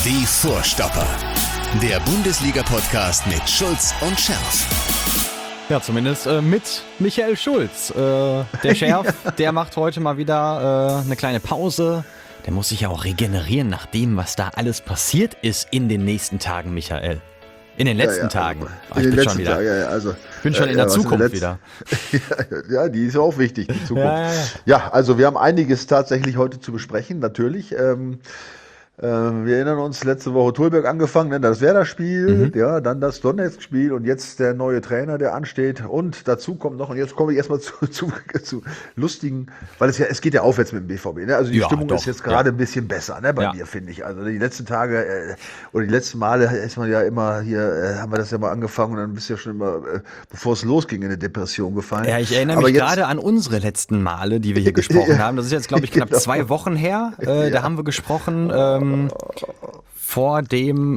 Die Vorstopper. Der Bundesliga-Podcast mit Schulz und Scherf. Ja, zumindest mit Michael Schulz. Der Scherf, der macht heute mal wieder eine kleine Pause. Der muss sich ja auch regenerieren nach dem, was da alles passiert ist in den nächsten Tagen, Michael. In den letzten Tagen. In den letzten Tagen, also. Ich bin schon in der Zukunft wieder. Ja, die ist ja auch wichtig, die Zukunft. Ja, also wir haben einiges tatsächlich heute zu besprechen, natürlich. Wir erinnern uns, letzte Woche Tulberg angefangen, dann das Werder-Spiel, ja, dann das Donetsk-Spiel und jetzt der neue Trainer, der ansteht. Und dazu kommt noch, und jetzt komme ich erstmal zu lustigen, weil es geht ja aufwärts mit dem BVB. Ne? Also die Stimmung ist jetzt gerade ein bisschen besser, ne, bei mir, finde ich. Also die letzten Tage oder die letzten Male ist man ja immer hier, haben wir das ja mal angefangen und dann bist du ja schon immer, bevor es losging, in eine Depression gefallen. Ja, ich erinnere mich gerade an unsere letzten Male, die wir hier gesprochen haben. Das ist jetzt, glaube ich, knapp 2 Wochen her. Da haben wir gesprochen. Vor dem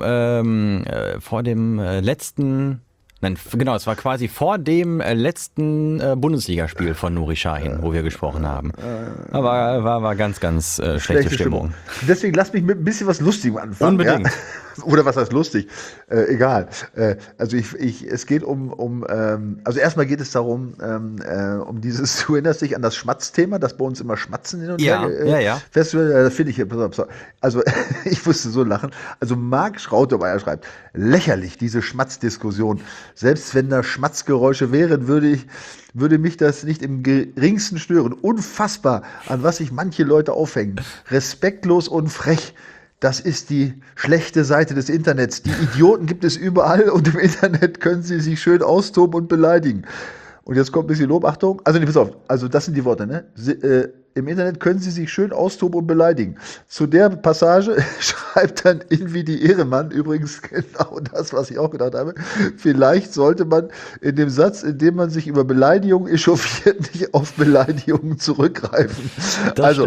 letzten, nein, genau, es war quasi vor dem letzten Bundesligaspiel von Nuri Sahin, wo wir gesprochen haben. Aber war ganz, ganz schlechte Stimmung. Deswegen lass mich mit ein bisschen was Lustigem anfangen. Unbedingt. Ja? Oder was heißt lustig? Egal. Also es geht also erstmal geht es darum, um dieses, du erinnerst dich an das Schmatzthema, das bei uns immer Schmatzen hin und her Festival, das finde ich hier, also ich musste so lachen. Also Marc Schrautemeyer schreibt, lächerlich, diese Schmatzdiskussion. Selbst wenn da Schmatzgeräusche wären, würde mich das nicht im geringsten stören. Unfassbar, an was sich manche Leute aufhängen. Respektlos und frech. Das ist die schlechte Seite des Internets. Die Idioten gibt es überall und im Internet können sie sich schön austoben und beleidigen. Und jetzt kommt ein bisschen Lob, Achtung. Also, pass auf, also das sind die Worte, ne? Im Internet können sie sich schön austoben und beleidigen. Zu der Passage schreibt dann irgendwie die Ehrenmann, übrigens genau das, was ich auch gedacht habe. Vielleicht sollte man in dem Satz, in dem man sich über Beleidigungen echauffiert, nicht auf Beleidigungen zurückgreifen. Das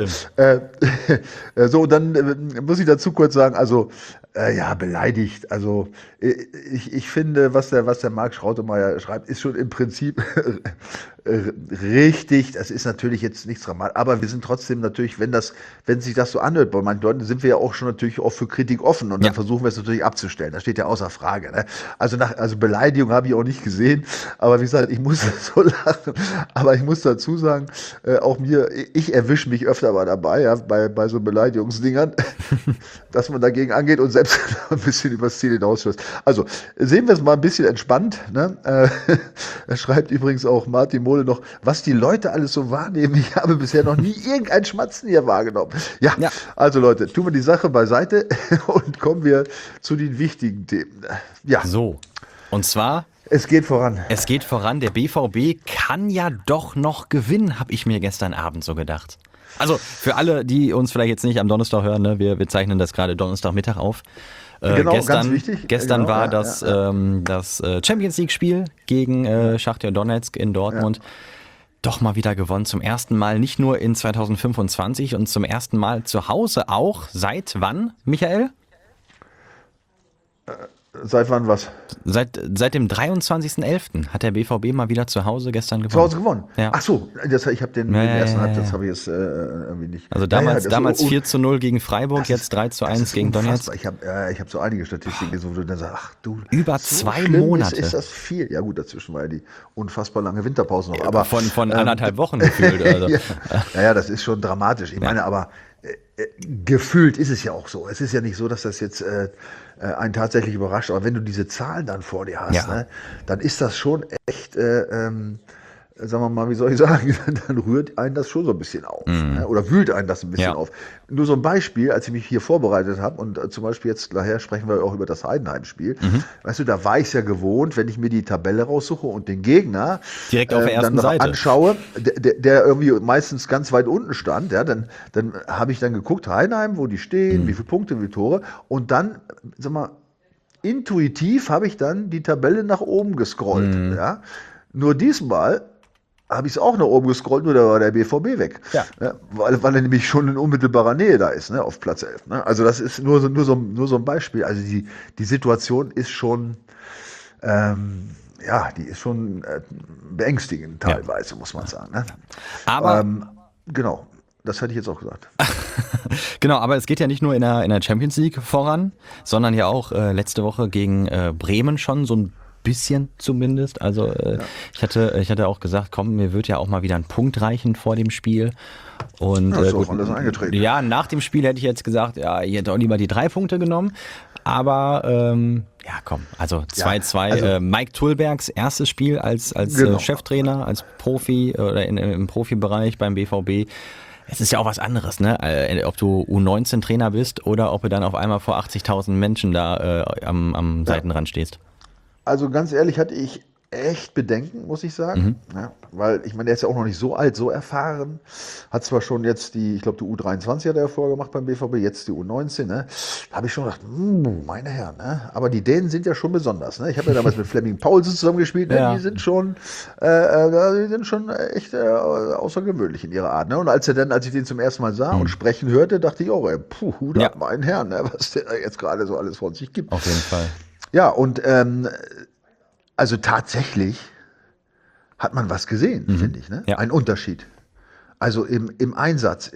so, dann muss ich dazu kurz sagen, also, ja, beleidigt. Also, ich finde, was der Marc Schrautemeyer schreibt, ist schon im Prinzip richtig. Das ist natürlich jetzt nichts dramatisch, aber wir sind trotzdem natürlich, wenn sich das so anhört, bei manchen Leuten sind wir ja auch schon natürlich auch für Kritik offen und dann versuchen wir es natürlich abzustellen. Das steht ja außer Frage. Ne? Also Beleidigung habe ich auch nicht gesehen, aber wie gesagt, ich muss so lachen. Aber ich muss dazu sagen, auch ich erwische mich öfter mal dabei, ja, bei so Beleidigungsdingern, dass man dagegen angeht und selbst ein bisschen übers Ziel hinausstößt. Also sehen wir es mal ein bisschen entspannt. Ne? Er schreibt übrigens auch Martin Mohle noch, was die Leute alles so wahrnehmen. Ich habe bisher noch nie irgendein Schmatzen hier wahrgenommen. Ja, also Leute, tun wir die Sache beiseite und kommen wir zu den wichtigen Themen. Ja. So, und zwar... Es geht voran. Es geht voran. Der BVB kann ja doch noch gewinnen, habe ich mir gestern Abend so gedacht. Also für alle, die uns vielleicht jetzt nicht am Donnerstag hören, ne, wir zeichnen das gerade Donnerstagmittag auf. Genau, ganz wichtig. Gestern war das Champions League-Spiel gegen Schachtar Donetsk in Dortmund. Ja. Doch mal wieder gewonnen. Zum ersten Mal, nicht nur in 2025 und zum ersten Mal zu Hause auch. Seit wann, Michael? Seit wann was? Seit dem 23.11. hat der BVB mal wieder zu Hause gestern gewonnen. Zu Hause gewonnen? Ja. Ach so, ich habe den ersten Halbsatz habe ich jetzt irgendwie nicht. Also damals 4:0 gegen Freiburg, jetzt 3:1 gegen Donetsk. Ich habe so einige Statistiken gesehen, wo du dann sagst, ach du. Über so 2 Monate. Ist das viel? Ja gut, dazwischen war ja die unfassbar lange Winterpause noch. Aber von 1,5 Wochen gefühlt. Also. Ja, das ist schon dramatisch. Ich meine, aber gefühlt ist es ja auch so. Es ist ja nicht so, dass das jetzt einen tatsächlich überrascht. Aber wenn du diese Zahlen dann vor dir hast, ne, dann ist das schon echt, sagen wir mal, wie soll ich sagen, dann rührt einen das schon so ein bisschen auf. Ne? Oder wühlt einen das ein bisschen auf. Nur so ein Beispiel, als ich mich hier vorbereitet habe und zum Beispiel jetzt nachher sprechen wir auch über das Heidenheim-Spiel. Weißt du, da war ich es ja gewohnt, wenn ich mir die Tabelle raussuche und den Gegner direkt auf der ersten dann Seite anschaue, der irgendwie meistens ganz weit unten stand, ja, dann habe ich dann geguckt, Heidenheim, wo die stehen, wie viele Punkte, wie viele Tore und dann, sag mal, intuitiv habe ich dann die Tabelle nach oben gescrollt. Ja? Nur diesmal habe ich es auch nach oben gescrollt, nur da war der BVB weg. Ja. Ja, weil er nämlich schon in unmittelbarer Nähe da ist, ne, auf Platz 11. Ne? Also das ist nur so ein Beispiel. Also die Situation ist schon, die ist schon beängstigend teilweise, muss man sagen. Ne? Aber genau. Das hätte ich jetzt auch gesagt. Genau, aber es geht ja nicht nur in der Champions League voran, sondern ja auch letzte Woche gegen Bremen schon so ein bisschen zumindest. Also ich hatte auch gesagt, komm, mir wird ja auch mal wieder ein Punkt reichen vor dem Spiel. Und ist gut, auch alles eingetreten. ja, nach dem Spiel hätte ich jetzt gesagt, ja, ich hätte auch lieber die 3 Punkte genommen. Aber ja, komm, also 2-2. Ja, also, Mike Tullbergs erstes Spiel als genau. Cheftrainer, als Profi oder im Profibereich beim BVB. Es ist ja auch was anderes, ne? Ob du U19-Trainer bist oder ob du dann auf einmal vor 80.000 Menschen da am Seitenrand stehst. Also ganz ehrlich hatte ich echt Bedenken, muss ich sagen. Ja, weil ich meine, der ist ja auch noch nicht so alt, so erfahren. Hat zwar schon jetzt ich glaube, die U23 hat er ja vorher gemacht beim BVB, jetzt die U19. Ne? Da habe ich schon gedacht, meine Herren, ne? Aber die Dänen sind ja schon besonders. Ne? Ich habe ja damals mit Flemming Paulsen zusammengespielt. Ne? Ja. Die sind schon echt außergewöhnlich in ihrer Art. Ne? Und als ich den zum ersten Mal sah und sprechen hörte, dachte ich auch, Hut ab, mein Herrn, ne? Was der da jetzt gerade so alles von sich gibt. Auf jeden Fall. Ja, und also tatsächlich hat man was gesehen, finde ich. Ne? Ja. Ein Unterschied. Also im Einsatz,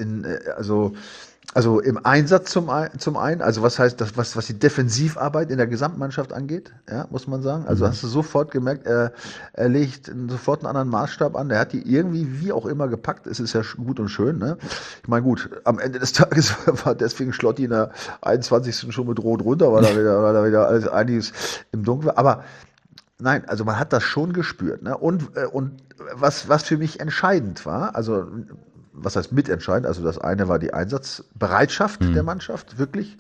also im Einsatz zum einen, also was heißt das, was die Defensivarbeit in der Gesamtmannschaft angeht, ja, muss man sagen. Also hast du sofort gemerkt, er legt sofort einen anderen Maßstab an. Der hat die irgendwie wie auch immer gepackt. Es ist ja gut und schön. Ne? Ich meine, gut, am Ende des Tages war deswegen Schlotti in der 21. schon mit Rot runter, weil da wieder alles einiges im Dunkeln war. Aber nein, also man hat das schon gespürt. Ne? Und was für mich entscheidend war, also was heißt mitentscheidend, also das eine war die Einsatzbereitschaft der Mannschaft, wirklich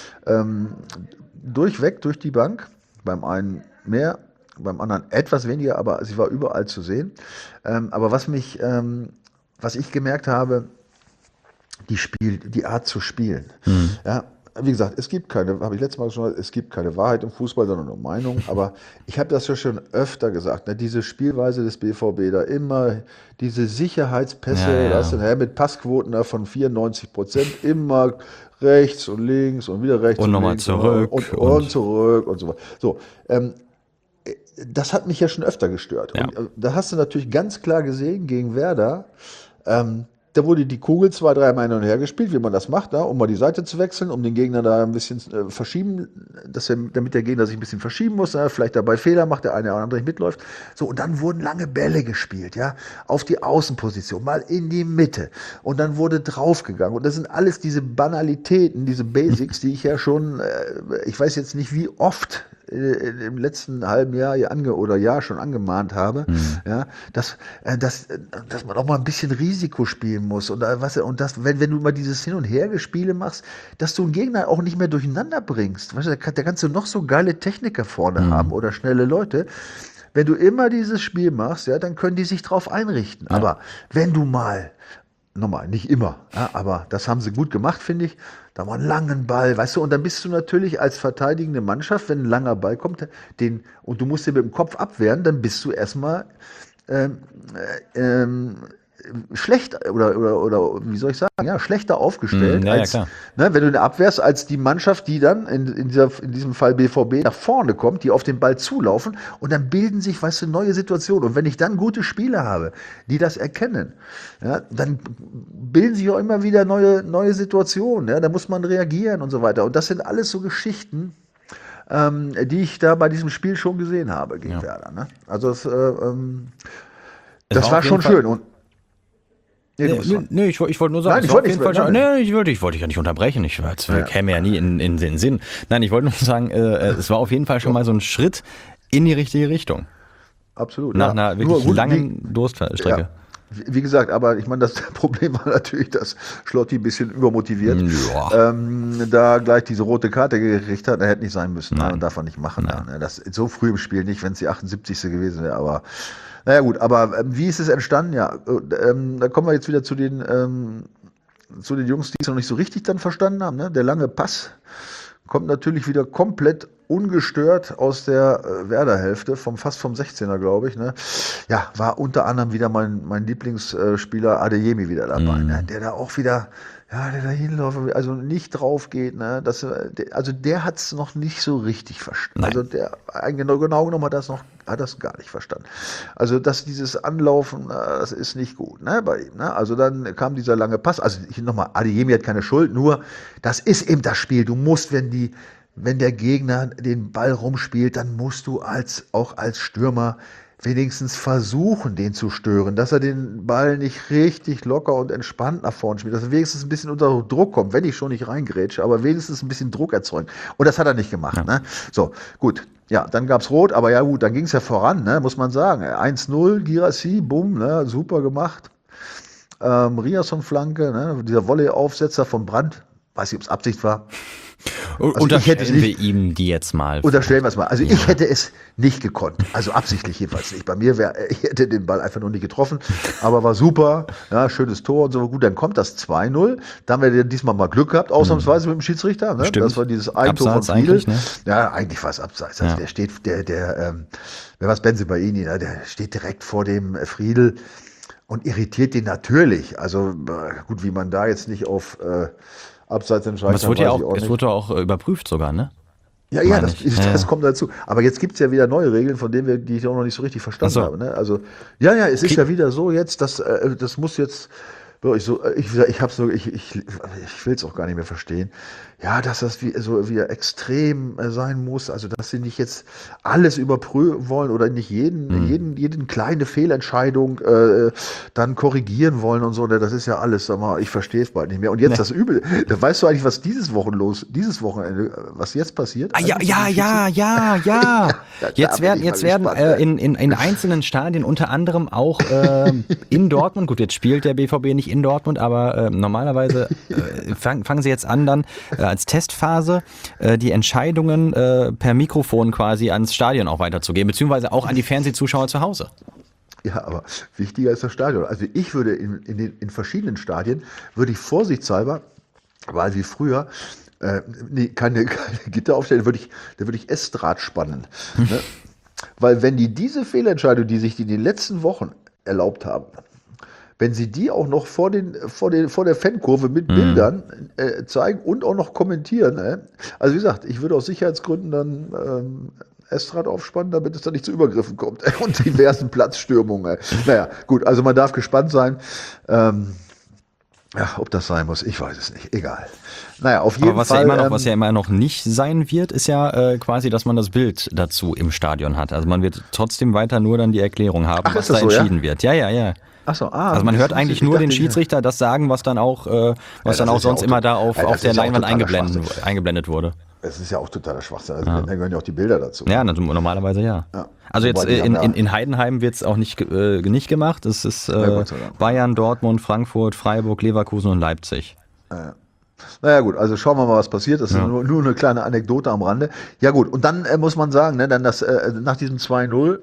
durchweg, durch die Bank, beim einen mehr, beim anderen etwas weniger, aber sie war überall zu sehen. Aber was ich gemerkt habe, die Art zu spielen, ja, wie gesagt, habe ich letztes Mal schon gesagt, es gibt keine Wahrheit im Fußball, sondern nur Meinung. Aber ich habe das ja schon öfter gesagt, ne? Diese Spielweise des BVB, da immer diese Sicherheitspässe, das sind mit Passquoten da von 94%, immer rechts und links und wieder rechts und nochmal links zurück und zurück und so weiter. So, das hat mich ja schon öfter gestört. Ja. Und da hast du natürlich ganz klar gesehen gegen Werder, da wurde die Kugel 2-3 Mal hin und her gespielt, wie man das macht, da, um mal die Seite zu wechseln, um den Gegner da ein bisschen verschieben, damit der Gegner sich ein bisschen verschieben muss, vielleicht dabei Fehler macht, der eine oder andere nicht mitläuft. So, und dann wurden lange Bälle gespielt, ja, auf die Außenposition, mal in die Mitte. Und dann wurde draufgegangen. Und das sind alles diese Banalitäten, diese Basics, die ich ja schon, ich weiß jetzt nicht wie oft im letzten halben Jahr schon angemahnt habe, ja, dass man auch mal ein bisschen Risiko spielen muss und wenn du mal dieses Hin- und Hergespiele machst, dass du einen Gegner auch nicht mehr durcheinander bringst. Weißt du, da kannst du noch so geile Techniker vorne haben oder schnelle Leute. Wenn du immer dieses Spiel machst, ja, dann können die sich drauf einrichten. Ja. Aber wenn du nochmal, nicht immer, ja, aber das haben sie gut gemacht, finde ich. Da war ein langen Ball, weißt du, und dann bist du natürlich als verteidigende Mannschaft, wenn ein langer Ball kommt, und du musst den mit dem Kopf abwehren, dann bist du erstmal schlecht oder wie soll ich sagen, ja, schlechter aufgestellt, als, klar. Ne, wenn du eine abwehrst, als die Mannschaft, die dann in diesem Fall BVB nach vorne kommt, die auf den Ball zulaufen und dann bilden sich, weißt du, neue Situationen. Und wenn ich dann gute Spieler habe, die das erkennen, ja, dann bilden sich auch immer wieder neue Situationen. Ja, da muss man reagieren und so weiter. Und das sind alles so Geschichten, die ich da bei diesem Spiel schon gesehen habe gegen Werder. Ne? Also das war schon schön. Und Nee, ich wollte nur sagen, ich wollte dich ja nicht unterbrechen, käme ja nie in den Sinn. Nein, ich wollte nur sagen, es war auf jeden Fall schon mal so ein Schritt in die richtige Richtung. Absolut. Nach einer wirklich langen Durststrecke. Ja. Wie gesagt, aber ich meine, das Problem war natürlich, dass Schlotti ein bisschen übermotiviert da gleich diese rote Karte gekriegt hat. Er hätte nicht sein müssen. Nein, darf er nicht machen. Ja, das so früh im Spiel nicht, wenn es die 78. gewesen wäre. Aber naja gut, aber wie ist es entstanden? Ja, da kommen wir jetzt wieder zu den Jungs, die es noch nicht so richtig dann verstanden haben. Ne? Der lange Pass kommt natürlich wieder komplett ungestört aus der Werder-Hälfte, fast vom 16er, glaube ich. Ne? Ja, war unter anderem wieder mein Lieblingsspieler Adeyemi wieder dabei, ne? Der da auch wieder ja, der da hinläuft, also nicht drauf geht, ne? Also der hat es noch nicht so richtig verstanden. Nein. Also genau genommen hat das gar nicht verstanden. Also dass dieses Anlaufen, das ist nicht gut, ne, bei ihm. Ne? Also dann kam dieser lange Pass. Also nochmal, Adeyemi hat keine Schuld, nur das ist eben das Spiel. Du musst, wenn der Gegner den Ball rumspielt, dann musst du auch als Stürmer wenigstens versuchen, den zu stören, dass er den Ball nicht richtig locker und entspannt nach vorne spielt, dass er wenigstens ein bisschen unter Druck kommt, wenn ich schon nicht reingrätsche, aber wenigstens ein bisschen Druck erzeugen. Und das hat er nicht gemacht. Ja. Ne? So, gut. Ja, dann gab's Rot, aber ja gut, dann ging's ja voran, ne, muss man sagen. 1-0, Guirassy, bumm, ne, super gemacht. Riasson-Flanke, ne, dieser Volley-Aufsetzer von Brandt, weiß nicht, ob es Absicht war. Also unterstellen wir ihm die jetzt mal. Unterstellen wir es mal. Also ich hätte es nicht gekonnt. Also absichtlich jedenfalls nicht. Bei mir ich hätte den Ball einfach nur nicht getroffen. Aber war super. Ja, schönes Tor und so. Gut, dann kommt das 2-0. Da haben wir diesmal mal Glück gehabt, ausnahmsweise mit dem Schiedsrichter. Ne? Stimmt. Das war dieses Eigentor von Friedel. Ne? Ja, eigentlich war es abseits. Also der steht, wer war's, Bensebaini, ne? Der steht direkt vor dem Friedel und irritiert den natürlich. Also gut, wie man da jetzt nicht auf Abseits entscheiden. Es wurde ja auch überprüft sogar, ne? Ja, das kommt dazu. Aber jetzt gibt es ja wieder neue Regeln, von denen die ich auch noch nicht so richtig verstanden habe. Ne? Also, es ist ja wieder so jetzt, das muss jetzt wirklich so, ich will es auch gar nicht mehr verstehen. Ja, dass das wieder extrem sein muss, also dass sie nicht jetzt alles überprüfen wollen oder nicht jeden kleine Fehlentscheidung dann korrigieren wollen und so, das ist ja alles, sag mal, ich verstehe es bald nicht mehr. Und jetzt das Übel, weißt du eigentlich, was dieses Wochenende, was jetzt passiert? Ja. Jetzt werden in einzelnen Stadien, unter anderem auch in Dortmund, gut, jetzt spielt der BVB nicht in Dortmund, aber normalerweise fangen sie jetzt an, dann als Testphase die Entscheidungen per Mikrofon quasi ans Stadion auch weiterzugeben, beziehungsweise auch an die Fernsehzuschauer zu Hause. Ja, aber wichtiger ist das Stadion. Also ich würde in verschiedenen Stadien, würde ich vorsichtshalber, weil wie früher, keine Gitter aufstellen, da würde ich Estrad spannen. Ne? Weil wenn diese Fehlentscheidung, die sich in den letzten Wochen erlaubt haben, wenn sie die auch noch vor der Fankurve mit Bildern zeigen und auch noch kommentieren. Also wie gesagt, ich würde aus Sicherheitsgründen dann Estrad aufspannen, damit es da nicht zu Übergriffen kommt und diversen Platzstürmungen. Naja, gut, also man darf gespannt sein. Ob das sein muss, ich weiß es nicht. Egal. Naja, auf jeden Fall. Was ja immer noch nicht sein wird, ist ja quasi, dass man das Bild dazu im Stadion hat. Also man wird trotzdem weiter nur dann die Erklärung haben, was da entschieden wird. Ja. Ach so, also man hört eigentlich nur den Schiedsrichter das sagen, was dann auch sonst immer da auf der Leinwand eingeblendet wurde. Es ist ja auch totaler Schwachsinn. Also da gehören ja auch die Bilder dazu. Ja, normalerweise ja. Also jetzt in Heidenheim wird es auch nicht gemacht. Es ist Bayern, Dortmund, Frankfurt, Freiburg, Leverkusen und Leipzig. Naja gut, also schauen wir mal, was passiert. Das ist nur eine kleine Anekdote am Rande. Ja gut, und dann muss man sagen, ne, dann nach diesem 2-0,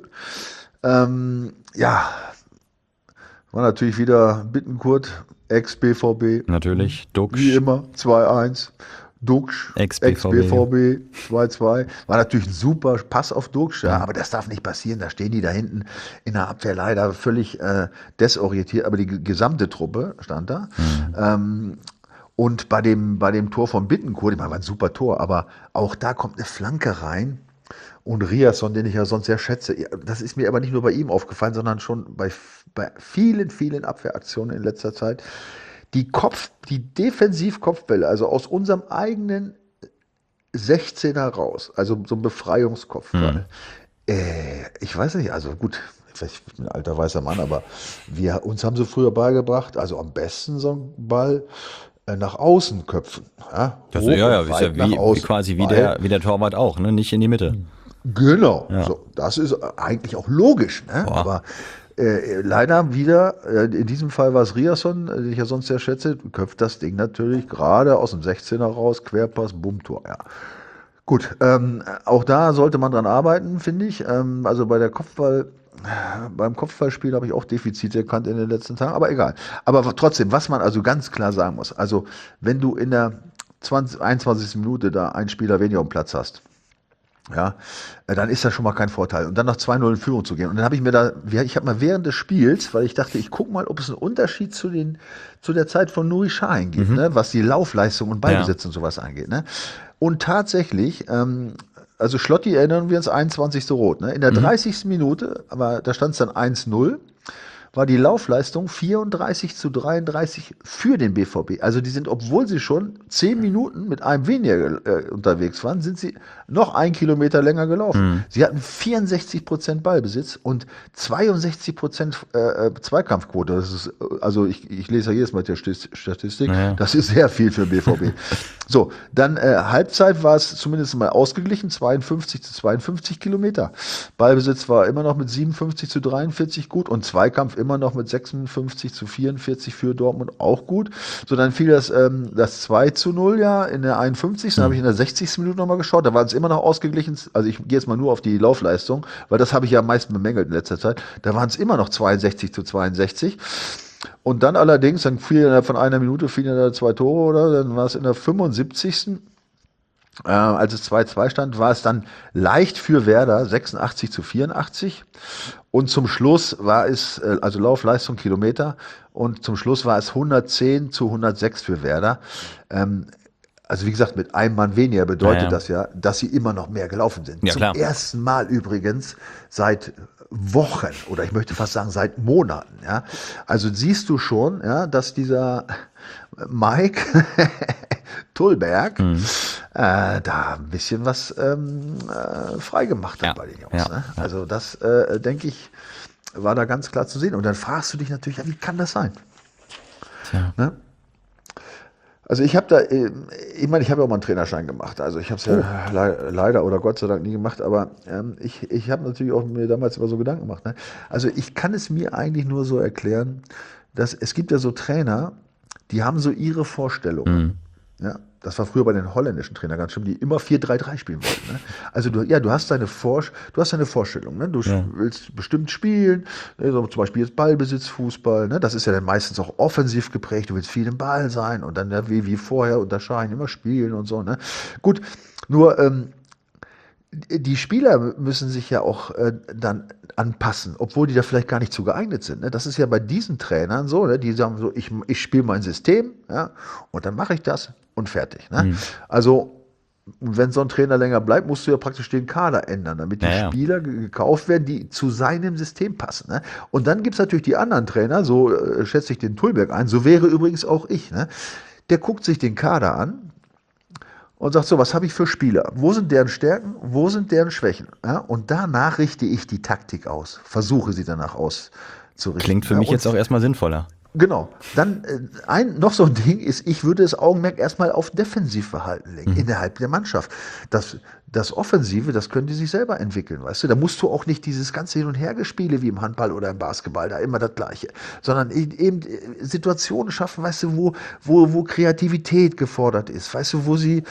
war natürlich wieder Bittenkurt, Ex-BVB. Natürlich, Duxch. Wie immer, 2-1. Duxch, Ex-BVB, 2-2. War natürlich ein super Pass auf Duxch, aber das darf nicht passieren. Da stehen die da hinten in der Abwehr leider völlig desorientiert, aber die gesamte Truppe stand da. Und bei dem Tor von Bittenkurt, ich meine, war ein super Tor, aber auch da kommt eine Flanke rein. Und Riasson, den ich ja sonst sehr schätze, das ist mir aber nicht nur bei ihm aufgefallen, sondern schon bei vielen, vielen Abwehraktionen in letzter Zeit. Die Defensivkopfbälle, also aus unserem eigenen 16er raus, also so ein Befreiungskopfball. Ich weiß nicht, also gut, ich bin ein alter weißer Mann, aber uns haben sie früher beigebracht, also am besten so ein Ball nach außen köpfen. Ja, ist ja quasi wie der Torwart auch, ne? Nicht in die Mitte. Genau, so, das ist eigentlich auch logisch, ne? Aber leider wieder, in diesem Fall war es Riasson, den ich ja sonst sehr schätze, köpft das Ding natürlich gerade aus dem 16er raus, Querpass, Bummtor, ja. Gut, auch da sollte man dran arbeiten, finde ich. Also beim Kopfballspiel habe ich auch Defizite erkannt in den letzten Tagen, aber egal. Aber trotzdem, was man also ganz klar sagen muss, also wenn du in der 21. Minute da einen Spieler weniger am Platz hast, ja, dann ist das schon mal kein Vorteil. Und dann noch 2-0 in Führung zu gehen. Und dann habe ich habe mal während des Spiels, weil ich dachte, ich gucke mal, ob es einen Unterschied zu der Zeit von Nuri Sahin gibt, ne, was die Laufleistung und Ballbesitz und sowas angeht. Ne? Und tatsächlich, also Schlotti, erinnern wir uns, 21. Rot. Ne? In der 30. Minute, aber da stand es dann 1-0, war die Laufleistung 34-33 für den BVB. Also die sind, obwohl sie schon 10 Minuten mit einem weniger unterwegs waren, sind sie noch 1 Kilometer länger gelaufen. Sie hatten 64% Ballbesitz und 62% Zweikampfquote. Das ist, also ich lese ja jedes Mal die Statistik, das ist sehr viel für den BVB. So, dann Halbzeit war es zumindest mal ausgeglichen, 52-52 Kilometer. Ballbesitz war immer noch mit 57-43 gut und Zweikampf immer noch mit 56-44 für Dortmund auch gut. So, dann fiel das 2-0 ja in der 51. Dann habe ich in der 60. Minute nochmal geschaut, da waren es immer noch ausgeglichen. Also ich gehe jetzt mal nur auf die Laufleistung, weil das habe ich ja am meisten bemängelt in letzter Zeit. Da waren es immer noch 62-62. Und dann allerdings, dann fiel innerhalb von einer Minute fielen da 2 Tore, oder? Dann war es in der 75. Als es 2-2 stand, war es dann leicht für Werder, 86-84. Und zum Schluss war es, also Laufleistung Kilometer, und zum Schluss war es 110-106 für Werder. Also wie gesagt, mit einem Mann weniger bedeutet das ja, dass sie immer noch mehr gelaufen sind. Ja, zum klar. ersten Mal übrigens seit Wochen oder ich möchte fast sagen seit Monaten. Ja. Also siehst du schon, ja, dass dieser Mike Tullberg da ein bisschen was freigemacht hat bei den Jungs. Ne? Also das, denke ich, war da ganz klar zu sehen. Und dann fragst du dich natürlich, ja, wie kann das sein? Ne? Also ich habe da, ich meine, ich habe ja auch mal einen Trainerschein gemacht. Also ich habe es ja leider oder Gott sei Dank nie gemacht, aber ich habe natürlich auch mir damals immer so Gedanken gemacht. Ne? Also ich kann es mir eigentlich nur so erklären, dass es gibt ja so Trainer, die haben so ihre Vorstellungen. Ja, das war früher bei den holländischen Trainern ganz schlimm, die immer 4-3-3 spielen wollten. Ne? Also du hast deine Vorstellung. Ne? Du willst bestimmt spielen, so zum Beispiel jetzt Ballbesitz, Fußball. Ne? Das ist ja dann meistens auch offensiv geprägt. Du willst viel im Ball sein und dann wie vorher unterscheiden, immer spielen und so. Ne? Gut, nur die Spieler müssen sich ja auch dann anpassen, obwohl die da vielleicht gar nicht zu geeignet sind. Ne? Das ist ja bei diesen Trainern so, ne? Die sagen so, ich spiele mein System, ja, und dann mache ich das und fertig. Ne? Also wenn so ein Trainer länger bleibt, musst du ja praktisch den Kader ändern, damit die Spieler gekauft werden, die zu seinem System passen. Ne? Und dann gibt es natürlich die anderen Trainer, so schätze ich den Tullberg ein, so wäre übrigens auch ich. Ne? Der guckt sich den Kader an und sagt so, was habe ich für Spieler? Wo sind deren Stärken? Wo sind deren Schwächen? Ja? Und danach richte ich die Taktik aus, versuche sie danach auszurichten. Klingt für mich jetzt auch erstmal sinnvoller. Genau. Dann noch so ein Ding ist, ich würde das Augenmerk erstmal auf Defensivverhalten legen, innerhalb der Mannschaft. Das Offensive, das können die sich selber entwickeln, weißt du. Da musst du auch nicht dieses ganze Hin- und Hergespiele wie im Handball oder im Basketball, da immer das Gleiche, sondern eben Situationen schaffen, weißt du, wo Kreativität gefordert ist, weißt du, wo sie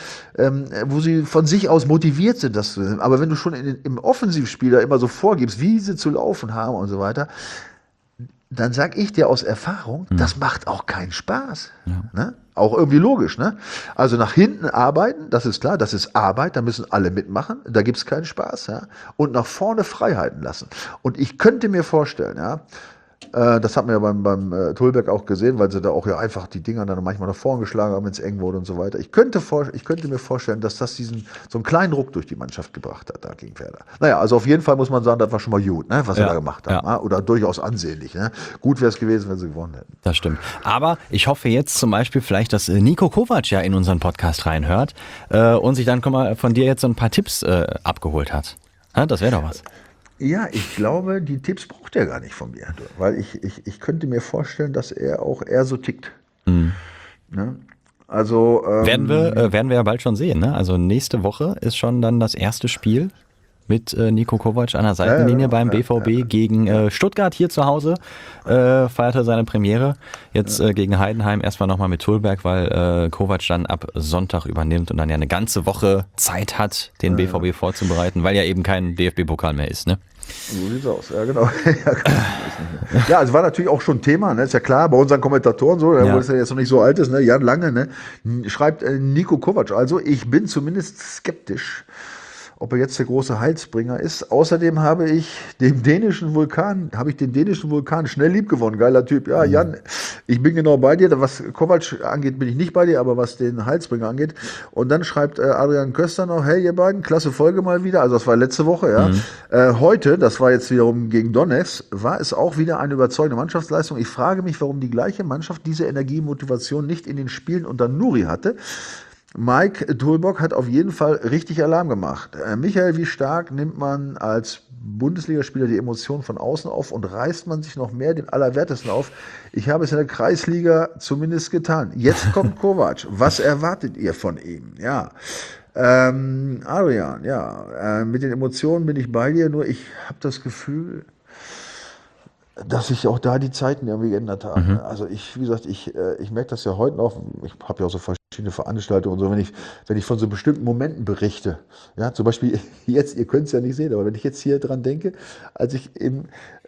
von sich aus motiviert sind, das zu nehmen. Aber wenn du schon im Offensivspiel da immer so vorgibst, wie sie zu laufen haben und so weiter, dann sag ich dir aus Erfahrung, das macht auch keinen Spaß. Ja. Ne? Auch irgendwie logisch. Ne? Also nach hinten arbeiten, das ist klar, das ist Arbeit, da müssen alle mitmachen, da gibt es keinen Spaß. Ja? Und nach vorne Freiheiten lassen. Und ich könnte mir vorstellen, ja, das hat man ja beim Tullberg auch gesehen, weil sie da auch ja einfach die Dinger dann manchmal nach vorn geschlagen haben, wenn es eng wurde und so weiter. Ich könnte mir vorstellen, dass das so einen kleinen Ruck durch die Mannschaft gebracht hat, da gegen Werder. Naja, also auf jeden Fall muss man sagen, das war schon mal gut, ne, was sie da gemacht haben. Ja. Oder durchaus ansehnlich. Ne? Gut wäre es gewesen, wenn sie gewonnen hätten. Das stimmt. Aber ich hoffe jetzt zum Beispiel vielleicht, dass Niko Kovac ja in unseren Podcast reinhört und sich dann von dir jetzt so ein paar Tipps abgeholt hat. Ja, das wäre doch was. Ja, ich glaube, die Tipps braucht er gar nicht von mir, weil ich könnte mir vorstellen, dass er auch eher so tickt. Ne? Also werden wir ja bald schon sehen. Ne? Also nächste Woche ist schon dann das erste Spiel mit Niko Kovac an der Seitenlinie beim BVB gegen Stuttgart hier zu Hause. Feiert er seine Premiere. Jetzt gegen Heidenheim erstmal nochmal mit Tullberg, weil Kovac dann ab Sonntag übernimmt und dann ja eine ganze Woche Zeit hat, den BVB vorzubereiten, weil ja eben kein DFB-Pokal mehr ist. Ne? So sieht's aus, ja genau. Ja, also war natürlich auch schon Thema, ne? Ist ja klar, bei unseren Kommentatoren so, wo es ja jetzt noch nicht so alt ist, ne? Jan Lange, ne? Schreibt Niko Kovac, also ich bin zumindest skeptisch, ob er jetzt der große Heilsbringer ist. Außerdem habe ich den dänischen Vulkan schnell lieb gewonnen. Geiler Typ. Ja, Jan, ich bin genau bei dir. Was Kovac angeht, bin ich nicht bei dir, aber was den Heilsbringer angeht. Und dann schreibt Adrian Köster noch, hey ihr beiden, klasse Folge mal wieder. Also das war letzte Woche, ja. Heute, das war jetzt wiederum gegen Donetsk, war es auch wieder eine überzeugende Mannschaftsleistung. Ich frage mich, warum die gleiche Mannschaft diese Energie, Motivation nicht in den Spielen unter Nuri hatte. Mike Tulbock hat auf jeden Fall richtig Alarm gemacht. Michael, wie stark nimmt man als Bundesligaspieler die Emotionen von außen auf und reißt man sich noch mehr den Allerwertesten auf? Ich habe es in der Kreisliga zumindest getan. Jetzt kommt Kovac. Was erwartet ihr von ihm? Ja. Adrian, ja, mit den Emotionen bin ich bei dir, nur ich habe das Gefühl, dass sich auch da die Zeiten irgendwie geändert haben. Also wie gesagt, ich merke das ja heute noch, ich habe ja auch so verschiedene Veranstaltungen und so, wenn ich von so bestimmten Momenten berichte, ja, zum Beispiel jetzt, ihr könnt es ja nicht sehen, aber wenn ich jetzt hier dran denke, als ich im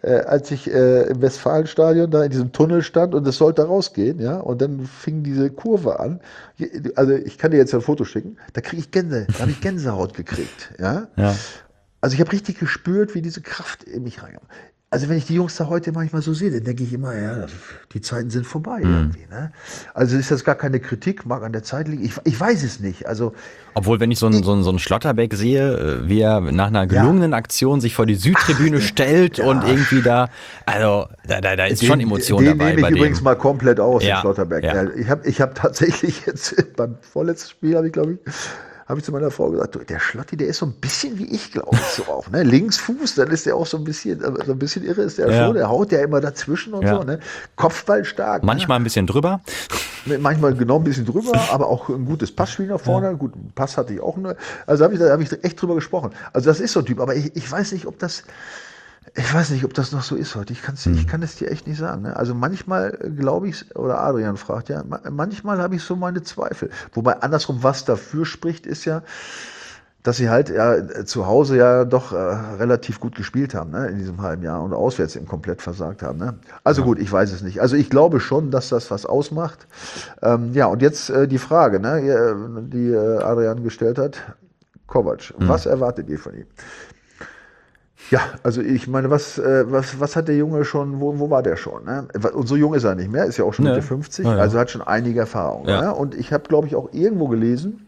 Westfalenstadion da in diesem Tunnel stand und es sollte rausgehen, ja, und dann fing diese Kurve an, also ich kann dir jetzt ein Foto schicken, da habe ich Gänsehaut gekriegt, ja. Also ich habe richtig gespürt, wie diese Kraft in mich reinkommt. Also wenn ich die Jungs da heute manchmal so sehe, dann denke ich immer, ja, die Zeiten sind vorbei irgendwie. Ne? Also ist das gar keine Kritik, mag an der Zeit liegen. Ich weiß es nicht. Also, obwohl, wenn ich so einen Schlotterbeck sehe, wie er nach einer gelungenen Aktion sich vor die Südtribüne stellt und irgendwie da, also da ist schon Emotion dabei. Den nehme ich übrigens mal komplett aus, den Schlotterbeck. Ja. Ich hab tatsächlich jetzt beim vorletzten Spiel, habe ich zu meiner Frau gesagt, du, der Schlotti, der ist so ein bisschen wie ich, glaube ich, so auch. Ne? Linksfuß, dann ist der auch so ein bisschen irre ist der schon, der haut ja immer dazwischen und so. Ne? Kopfball stark. Manchmal ein bisschen drüber. Manchmal genau ein bisschen drüber, aber auch ein gutes Passspiel nach vorne. Ja. Gut, Pass hatte ich auch. Also hab ich echt drüber gesprochen. Also das ist so ein Typ, aber ich weiß nicht, ob das noch so ist heute. Ich kann es dir echt nicht sagen. Ne? Also manchmal glaube ich, oder Adrian fragt ja, manchmal habe ich so meine Zweifel. Wobei andersrum, was dafür spricht, ist ja, dass sie halt zu Hause ja doch relativ gut gespielt haben, ne, in diesem halben Jahr und auswärts eben komplett versagt haben. Ne? Also gut, ich weiß es nicht. Also ich glaube schon, dass das was ausmacht. Ja, und jetzt die Frage, ne, die Adrian gestellt hat. Kovac, was erwartet ihr von ihm? Ja, also ich meine, was hat der Junge schon, wo war der schon? Ne? Und so jung ist er nicht mehr, ist ja auch schon Mitte 50, also hat schon einige Erfahrungen. Ja. Ne? Und ich habe, glaube ich, auch irgendwo gelesen,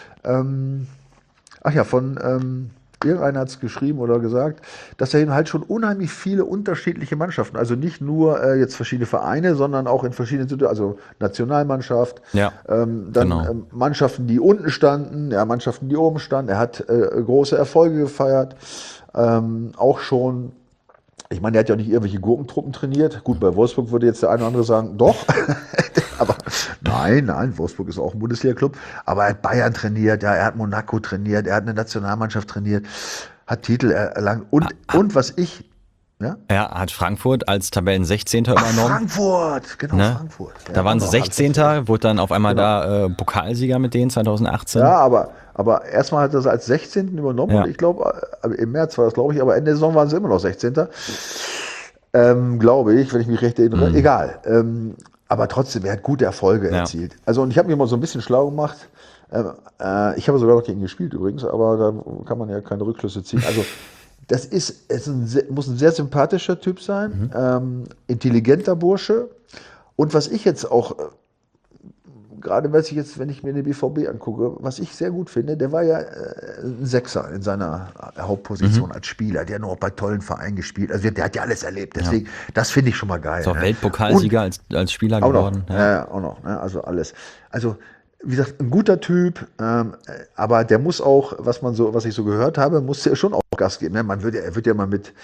irgendeiner hat es geschrieben oder gesagt, dass er halt schon unheimlich viele unterschiedliche Mannschaften, also nicht nur jetzt verschiedene Vereine, sondern auch in verschiedenen Situationen, also Nationalmannschaft, Mannschaften, die unten standen, Mannschaften, die oben standen. Er hat große Erfolge gefeiert. Auch schon, ich meine, er hat ja auch nicht irgendwelche Gurkentruppen trainiert. Gut, bei Wolfsburg würde jetzt der eine oder andere sagen, doch. Aber nein, Wolfsburg ist auch ein Bundesliga-Club. Aber er hat Bayern trainiert, er hat Monaco trainiert, er hat eine Nationalmannschaft trainiert, hat Titel erlangt. Und was ich... Ja? Er hat Frankfurt als Tabellen 16. übernommen. Frankfurt. Ja, da waren sie 16. Wurde dann auf einmal Pokalsieger mit denen 2018. Ja, aber erstmal hat er es als 16. übernommen und ich glaube, im März war das, glaube ich, aber Ende der Saison waren sie immer noch 16. Glaube ich, wenn ich mich recht erinnere. Egal. Aber trotzdem, er hat gute Erfolge erzielt. Also, und ich habe mich mal so ein bisschen schlau gemacht. Ich habe sogar noch gegen ihn gespielt übrigens, aber da kann man ja keine Rückschlüsse ziehen. Also, muss ein sehr sympathischer Typ sein, intelligenter Bursche. Und was ich jetzt auch, gerade wenn ich mir den BVB angucke, was ich sehr gut finde, der war ja ein Sechser in seiner Hauptposition als Spieler. Der hat nur bei tollen Vereinen gespielt. Also der hat ja alles erlebt. Deswegen, das finde ich schon mal geil. Ist auch Weltpokalsieger als Spieler geworden. Auch noch. Ne? Also alles. Also wie gesagt, ein guter Typ, aber der muss auch, was ich so gehört habe, muss der schon auch Gas geben. Ne? Er wird ja mal mit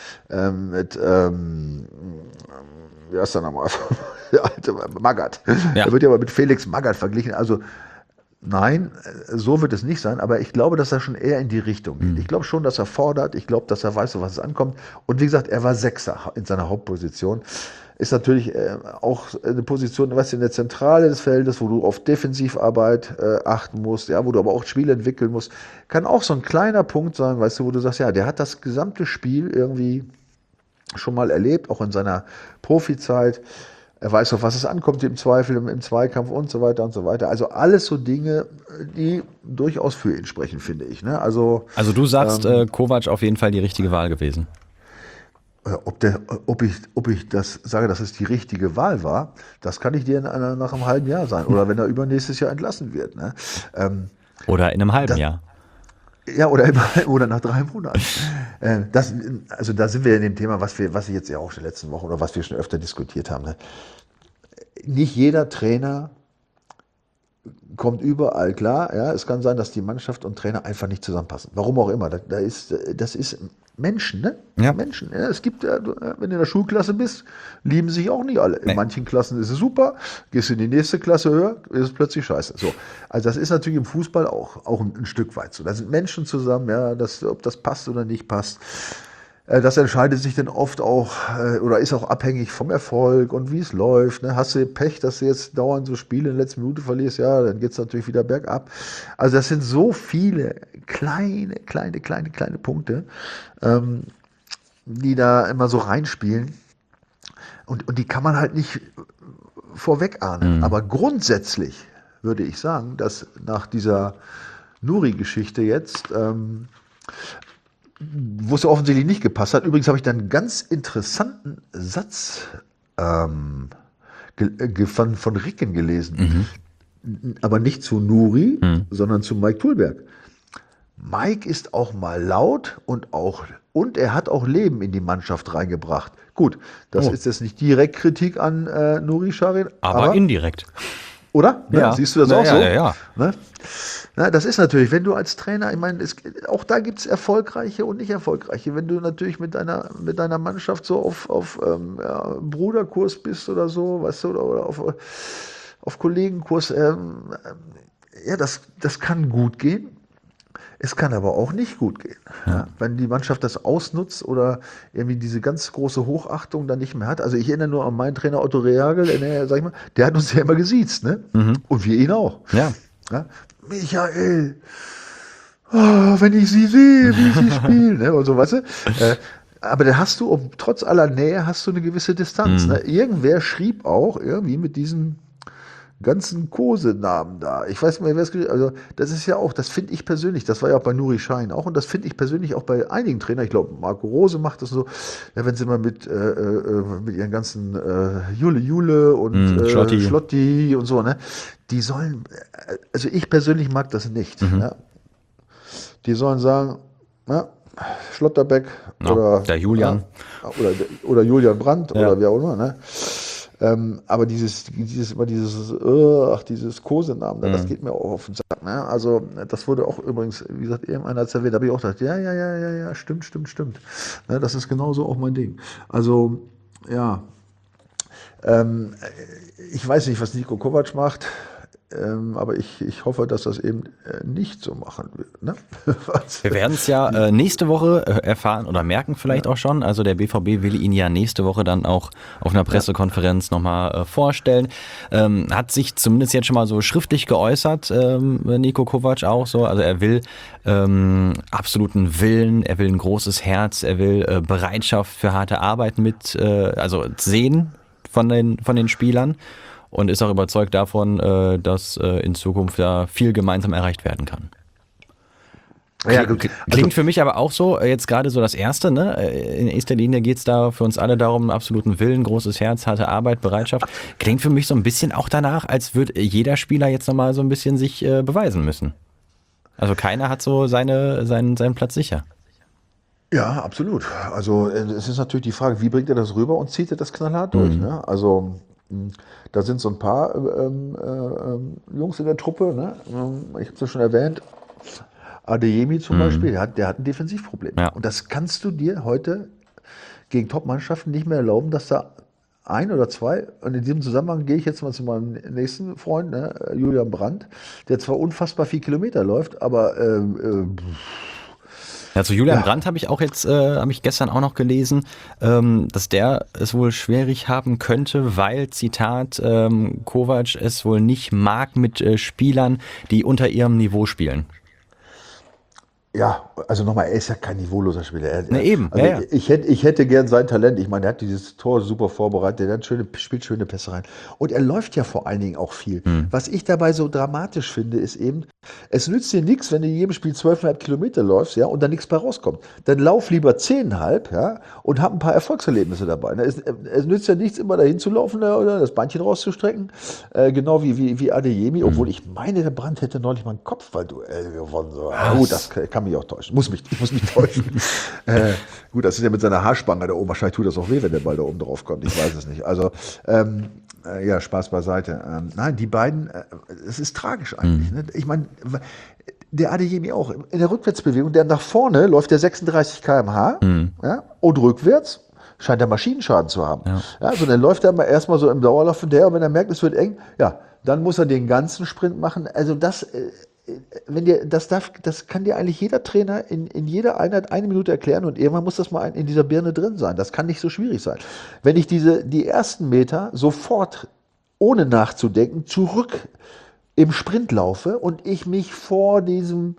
wie heißt der nochmal? Der alte Magath. Ja. Er wird ja mal mit Felix Magath verglichen. Also nein, so wird es nicht sein, aber ich glaube, dass er schon eher in die Richtung geht. Ich glaube schon, dass er fordert, ich glaube, dass er weiß, auf was es ankommt. Und wie gesagt, er war Sechser in seiner Hauptposition. Ist natürlich auch eine Position, was in der Zentrale des Feldes, wo du auf Defensivarbeit achten musst, ja, wo du aber auch Spiel entwickeln musst. Kann auch so ein kleiner Punkt sein, weißt du, wo du sagst, ja, der hat das gesamte Spiel irgendwie schon mal erlebt, auch in seiner Profizeit. Er weiß, auf was es ankommt im Zweifel, im Zweikampf und so weiter und so weiter. Also alles so Dinge, die durchaus für ihn sprechen, finde ich. Ne? Also du sagst, Kovac auf jeden Fall die richtige Wahl gewesen. Ob ich das sage, dass es die richtige Wahl war, das kann ich dir nach einem halben Jahr sagen. Oder wenn er übernächstes Jahr entlassen wird. Ne? Oder in einem halben Jahr. Ja, oder nach 3 Monaten. Also da sind wir in dem Thema, was ich jetzt ja auch in den letzten Wochen oder was wir schon öfter diskutiert haben. Ne? Nicht jeder Trainer kommt überall klar. Ja, es kann sein, dass die Mannschaft und Trainer einfach nicht zusammenpassen. Warum auch immer. Das ist Menschen, ne? Ja. Menschen. Ja, es gibt, wenn du in der Schulklasse bist, lieben sich auch nicht alle. Nee. In manchen Klassen ist es super, gehst du in die nächste Klasse höher, ist es plötzlich scheiße. So. Also das ist natürlich im Fußball auch ein Stück weit so. Da sind Menschen zusammen, ja, ob das passt oder nicht passt. Das entscheidet sich dann oft auch oder ist auch abhängig vom Erfolg und wie es läuft. Ne? Hast du Pech, dass du jetzt dauernd so Spiele in der letzten Minute verlierst, ja, dann geht es natürlich wieder bergab. Also das sind so viele kleine Punkte, die da immer so reinspielen. Und die kann man halt nicht vorweg ahnen. Mhm. Aber grundsätzlich würde ich sagen, dass nach dieser Nuri-Geschichte jetzt wo es ja offensichtlich nicht gepasst hat. Übrigens habe ich da einen ganz interessanten Satz von Ricken gelesen. Aber nicht zu Nuri, sondern zu Mike Tulberg. Mike ist auch mal laut und er hat auch Leben in die Mannschaft reingebracht. Gut, das ist jetzt nicht direkt Kritik an Nuri Sahin, aber indirekt. Oder? Ja. Siehst du das auch so? Ja. Ne? Na, das ist natürlich, wenn du als Trainer, ich meine, auch da gibt es erfolgreiche und nicht erfolgreiche. Wenn du natürlich mit deiner Mannschaft so auf Bruderkurs bist oder so, weißt du, oder auf Kollegenkurs, das kann gut gehen. Es kann aber auch nicht gut gehen. Ja. Wenn die Mannschaft das ausnutzt oder irgendwie diese ganz große Hochachtung dann nicht mehr hat. Also ich erinnere nur an meinen Trainer Otto Rehagel, sag ich mal, der hat uns ja immer gesiezt, ne? Und wir ihn auch. Ja. Ja? Michael, wenn ich sie sehe, wie sie spielen, ne? Und so, weißt du? Aber da hast du, trotz aller Nähe, hast du eine gewisse Distanz. Ne? Irgendwer schrieb auch irgendwie mit diesem ganzen Kosenamen da. Ich weiß nicht mehr, wer es geschrieben hat. Also, das ist ja auch, das finde ich persönlich, das war ja auch bei Nuri Sahin auch und das finde ich persönlich auch bei einigen Trainern. Ich glaube, Marco Rose macht das so, ja, wenn sie mal mit ihren ganzen Jule und Schlotti und so, ne? Die sollen, also ich persönlich mag das nicht. Ja? Die sollen sagen, ja, Schlotterbeck oder der Julian. Oder Julian Brandt oder wer auch immer, ne? Aber dieses Kosenamen, das geht mir auch auf den Sack. Ne? Also das wurde auch übrigens, wie gesagt, irgendeiner hat es erwähnt, habe ich auch gedacht, ja, stimmt. Ne? Das ist genauso auch mein Ding. Also, ja, ich weiß nicht, was Niko Kovac macht. Aber ich hoffe, dass das eben nicht so machen wird. Ne? Wir werden es ja nächste Woche erfahren oder merken vielleicht auch schon. Also der BVB will ihn ja nächste Woche dann auch auf einer Pressekonferenz nochmal vorstellen. Hat sich zumindest jetzt schon mal so schriftlich geäußert, Niko Kovac auch so. Also er will absoluten Willen, er will ein großes Herz, er will Bereitschaft für harte Arbeit also sehen von den Spielern. Und ist auch überzeugt davon, dass in Zukunft da viel gemeinsam erreicht werden kann. Klingt für mich aber auch so, jetzt gerade so das Erste, ne? In erster Linie geht es da für uns alle darum, absoluten Willen, großes Herz, harte Arbeit, Bereitschaft. Klingt für mich so ein bisschen auch danach, als würde jeder Spieler jetzt nochmal so ein bisschen sich beweisen müssen. Also keiner hat so seinen Platz sicher. Ja, absolut. Also es ist natürlich die Frage, wie bringt er das rüber und zieht er das knallhart durch? Ne? Also da sind so ein paar Jungs in der Truppe, ne? Ich habe es ja schon erwähnt, Adeyemi zum Beispiel, der hat ein Defensivproblem. Ja. Und das kannst du dir heute gegen Top-Mannschaften nicht mehr erlauben, dass da ein oder zwei, und in diesem Zusammenhang gehe ich jetzt mal zu meinem nächsten Freund, ne? Julian Brandt, der zwar unfassbar viel Kilometer läuft, aber ja, zu Julian Brandt habe ich auch jetzt, habe ich gestern auch noch gelesen, dass der es wohl schwierig haben könnte, weil, Zitat, Kovac es wohl nicht mag mit Spielern, die unter ihrem Niveau spielen. Ja, also nochmal, er ist ja kein niveauloser Spieler. Ne, eben, Also ja. ich hätte gern sein Talent. Ich meine, er hat dieses Tor super vorbereitet, er hat spielt schöne Pässe rein. Und er läuft ja vor allen Dingen auch viel. Was ich dabei so dramatisch finde, ist eben, es nützt dir nichts, wenn du in jedem Spiel 12,5 Kilometer läufst, ja, und da nichts bei rauskommt. Dann lauf lieber 10,5, ja, und hab ein paar Erfolgserlebnisse dabei. Es nützt ja nichts, immer dahin zu laufen oder das Beinchen rauszustrecken. Genau wie Adeyemi, obwohl ich meine, der Brandt hätte neulich mal ein Kopfballduell gewonnen. So. Oh, das kann mich auch täuschen. Ich muss mich täuschen. Gut, das ist ja mit seiner Haarspange da oben. Wahrscheinlich tut das auch weh, wenn der Ball da oben drauf kommt. Ich weiß es nicht. Also, ja, Spaß beiseite. Nein, die beiden, es ist tragisch eigentlich. Ne? Ich meine, der Adeyemi auch. In der Rückwärtsbewegung, der nach vorne läuft der 36 km/h ja, und rückwärts scheint er Maschinenschaden zu haben. Ja. Ja, also dann läuft er erstmal so im Dauerlauf hinterher und wenn er merkt, es wird eng, ja, dann muss er den ganzen Sprint machen. Also das, das kann dir eigentlich jeder Trainer in jeder Einheit 1 Minute erklären und irgendwann muss das mal in dieser Birne drin sein. Das kann nicht so schwierig sein. Wenn ich die ersten Meter sofort, ohne nachzudenken, zurück im Sprint laufe und ich mich vor dem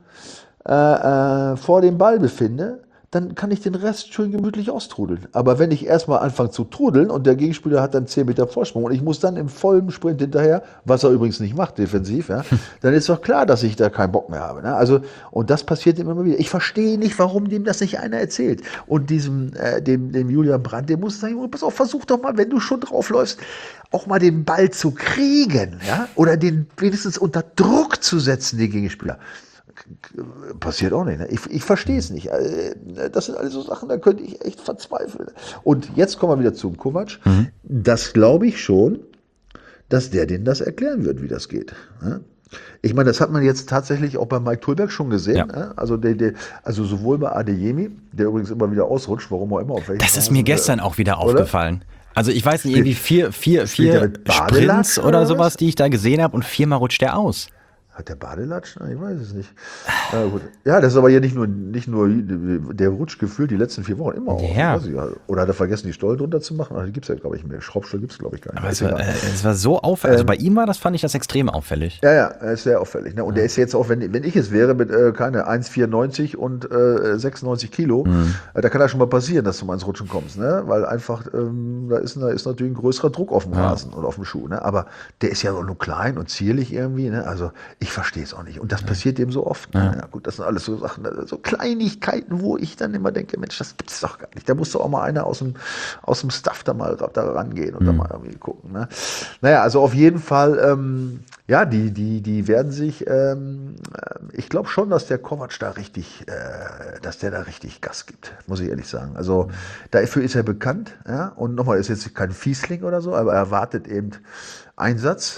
Ball befinde, dann kann ich den Rest schön gemütlich austrudeln. Aber wenn ich erstmal anfange zu trudeln und der Gegenspieler hat dann 10 Meter Vorsprung und ich muss dann im vollen Sprint hinterher, was er übrigens nicht macht, defensiv, ja, dann ist doch klar, dass ich da keinen Bock mehr habe. Ne? Also, und das passiert immer mal wieder. Ich verstehe nicht, warum dem das nicht einer erzählt. Und dem Julian Brandt, dem muss sagen, pass auf, versuch doch mal, wenn du schon draufläufst, auch mal den Ball zu kriegen, ja, oder den wenigstens unter Druck zu setzen, den Gegenspieler. Passiert auch nicht. Ne? Ich verstehe es nicht. Das sind alles so Sachen, da könnte ich echt verzweifeln. Und jetzt kommen wir wieder zum Kovac. Das glaube ich schon, dass der denen das erklären wird, wie das geht. Ne? Ich meine, das hat man jetzt tatsächlich auch bei Mike Tulberg schon gesehen. Ja. Ne? Also, also sowohl bei Adeyemi, der übrigens immer wieder ausrutscht, warum auch immer. Auf das ist mir gestern auch wieder aufgefallen. Also ich weiß nicht, irgendwie vier Sprints oder sowas, die ich da gesehen habe und 4-mal rutscht der aus. Hat der Badelatschen? Ich weiß es nicht. Gut. Ja, das ist aber ja nicht nur, der rutscht gefühlt die letzten 4 Wochen immer ja. auf. Oder hat er vergessen, die Stollen drunter zu machen? Die gibt es ja, glaube ich, mehr. Schraubstoll gibt es, glaube ich, gar nicht. Aber es war so auffällig. Also bei ihm fand ich das extrem auffällig. Ja, er ist sehr auffällig. Ne? Und der ist jetzt auch, wenn ich es wäre, mit 1,94 und 96 Kilo, da kann das schon mal passieren, dass du mal ins Rutschen kommst. Ne? Weil einfach, da ist natürlich ein größerer Druck auf dem Rasen oder auf dem Schuh. Ne? Aber der ist ja nur klein und zierlich irgendwie. Ne? Also ich verstehe es auch nicht. Und das passiert eben so oft. Ne? Ja, gut, das sind alles so Sachen, so Kleinigkeiten, wo ich dann immer denke, Mensch, das gibt es doch gar nicht. Da muss doch auch mal einer aus dem Staff da mal da rangehen und da mal irgendwie gucken. Ne? Naja, also auf jeden Fall, ja, die werden sich, ich glaube schon, dass der Kovac da richtig, dass der da richtig Gas gibt, muss ich ehrlich sagen. Also dafür ist er bekannt. Ja? Und nochmal, ist jetzt kein Fiesling oder so, aber er erwartet eben Einsatz.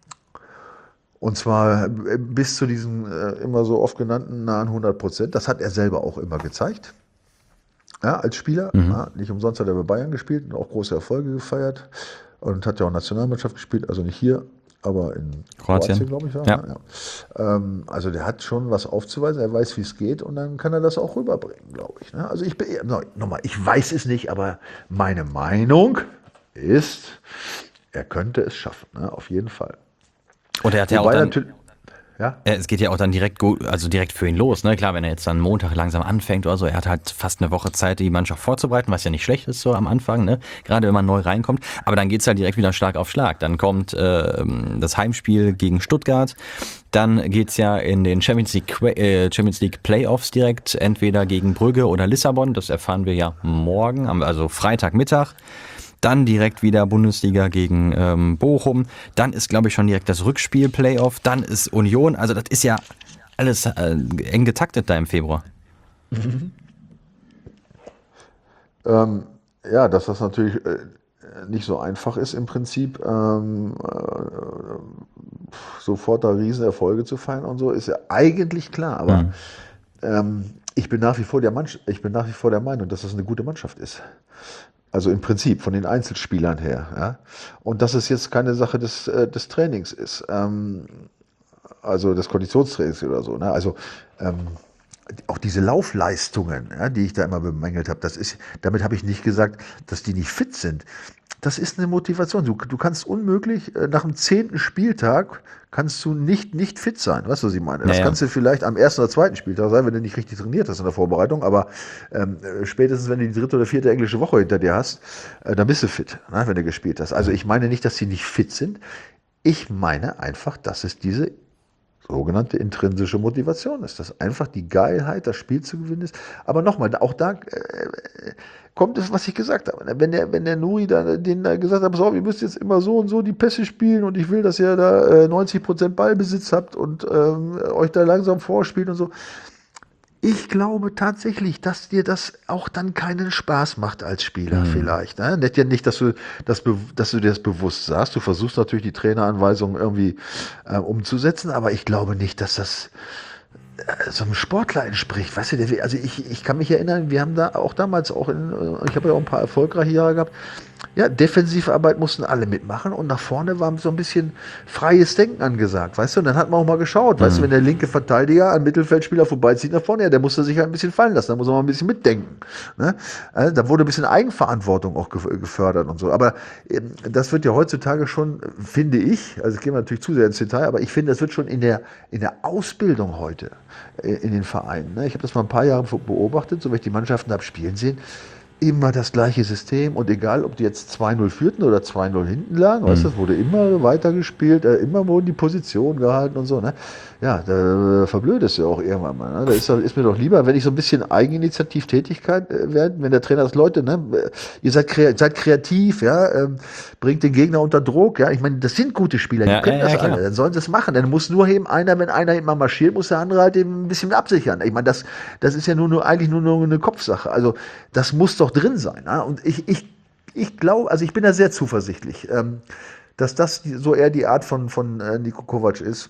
Und zwar bis zu diesen immer so oft genannten nahen 100%. Das hat er selber auch immer gezeigt. Ja, als Spieler. Ja, nicht umsonst hat er bei Bayern gespielt und auch große Erfolge gefeiert. Und hat ja auch Nationalmannschaft gespielt. Also nicht hier, aber in Kroatien glaube ich. Ja. Also der hat schon was aufzuweisen. Er weiß, wie es geht. Und dann kann er das auch rüberbringen, glaube ich. Ne? Also nochmal, ich weiß es nicht, aber meine Meinung ist, er könnte es schaffen. Ne? Auf jeden Fall. Und er hat ja auch dann, es geht ja auch dann direkt für ihn los, ne? Klar, wenn er jetzt dann Montag langsam anfängt oder so, er hat halt fast eine Woche Zeit, die Mannschaft vorzubereiten, was ja nicht schlecht ist so am Anfang, ne? Gerade wenn man neu reinkommt, aber dann geht's halt direkt wieder Schlag auf Schlag. Dann kommt das Heimspiel gegen Stuttgart, dann geht's ja in den Champions League Playoffs direkt, entweder gegen Brügge oder Lissabon, das erfahren wir ja morgen, also Freitagmittag. Dann direkt wieder Bundesliga gegen Bochum. Dann ist, glaube ich, schon direkt das Rückspiel-Playoff. Dann ist Union. Also das ist ja alles eng getaktet da im Februar. Ja, dass das natürlich nicht so einfach ist im Prinzip, sofort da Riesenerfolge zu feiern und so, ist ja eigentlich klar. Aber ich bin nach wie vor der Meinung, dass das eine gute Mannschaft ist. Also im Prinzip von den Einzelspielern her. Ja? Und dass es jetzt keine Sache des Trainings ist, also des Konditionstrainings oder so. Ne? Also auch diese Laufleistungen, ja, die ich da immer bemängelt habe, damit habe ich nicht gesagt, dass die nicht fit sind. das ist eine Motivation. Du kannst unmöglich, nach dem 10. Spieltag kannst du nicht fit sein. Weißt du, was ich meine? Das kannst du vielleicht am 1. oder 2. Spieltag sein, wenn du nicht richtig trainiert hast in der Vorbereitung, aber spätestens, wenn du die 3. oder 4. englische Woche hinter dir hast, dann bist du fit, ne, wenn du gespielt hast. Also ich meine nicht, dass sie nicht fit sind. Ich meine einfach, dass es diese sogenannte intrinsische Motivation ist, dass einfach die Geilheit, das Spiel zu gewinnen ist. Aber nochmal, auch da kommt es, was ich gesagt habe. Wenn der Nuri denen da gesagt hat, so, ihr müsst jetzt immer so und so die Pässe spielen und ich will, dass ihr da 90% Ballbesitz habt und euch da langsam vorspielt und so. Ich glaube tatsächlich, dass dir das auch dann keinen Spaß macht als Spieler vielleicht. Ne? Nicht, dass du dir das bewusst sagst. Du versuchst natürlich die Traineranweisungen irgendwie umzusetzen, aber ich glaube nicht, dass das so einem Sportler entspricht. Weißt du, also ich kann mich erinnern, wir haben da auch damals ich habe ja auch ein paar erfolgreiche Jahre gehabt. Ja, Defensivarbeit mussten alle mitmachen und nach vorne war so ein bisschen freies Denken angesagt, weißt du, und dann hat man auch mal geschaut, weißt du, wenn der linke Verteidiger an Mittelfeldspieler vorbeizieht nach vorne, ja, der musste sich halt ein bisschen fallen lassen, da muss er mal ein bisschen mitdenken, ne? Also, da wurde ein bisschen Eigenverantwortung auch gefördert und so, aber das wird ja heutzutage schon, finde ich, also ich gehe natürlich zu sehr ins Detail, aber ich finde, das wird schon in der Ausbildung heute in den Vereinen, ne? Ich habe das mal ein paar Jahre beobachtet, so wenn ich die Mannschaften habe spielen sehen, immer das gleiche System und egal, ob die jetzt 2-0 führten oder 2-0 hinten lagen, weißt du, das wurde immer weitergespielt, immer wurden die Positionen gehalten und so, ne? Ja, da verblödest du auch irgendwann mal, ne? Da ist mir doch lieber, wenn ich so ein bisschen Eigeninitiativtätigkeit werde, wenn der Trainer sagt, Leute, ne, ihr seid kreativ, ja, bringt den Gegner unter Druck, ja, ich meine, das sind gute Spieler, die können das alle, dann sollen sie es machen, dann muss nur eben wenn einer hinten mal marschiert, muss der andere halt eben ein bisschen absichern. Ich meine, das ist ja eigentlich nur eine Kopfsache, also das muss doch drin sein, ne? Und ich glaube, also ich bin da sehr zuversichtlich, dass das so eher die Art von Niko Kovac ist.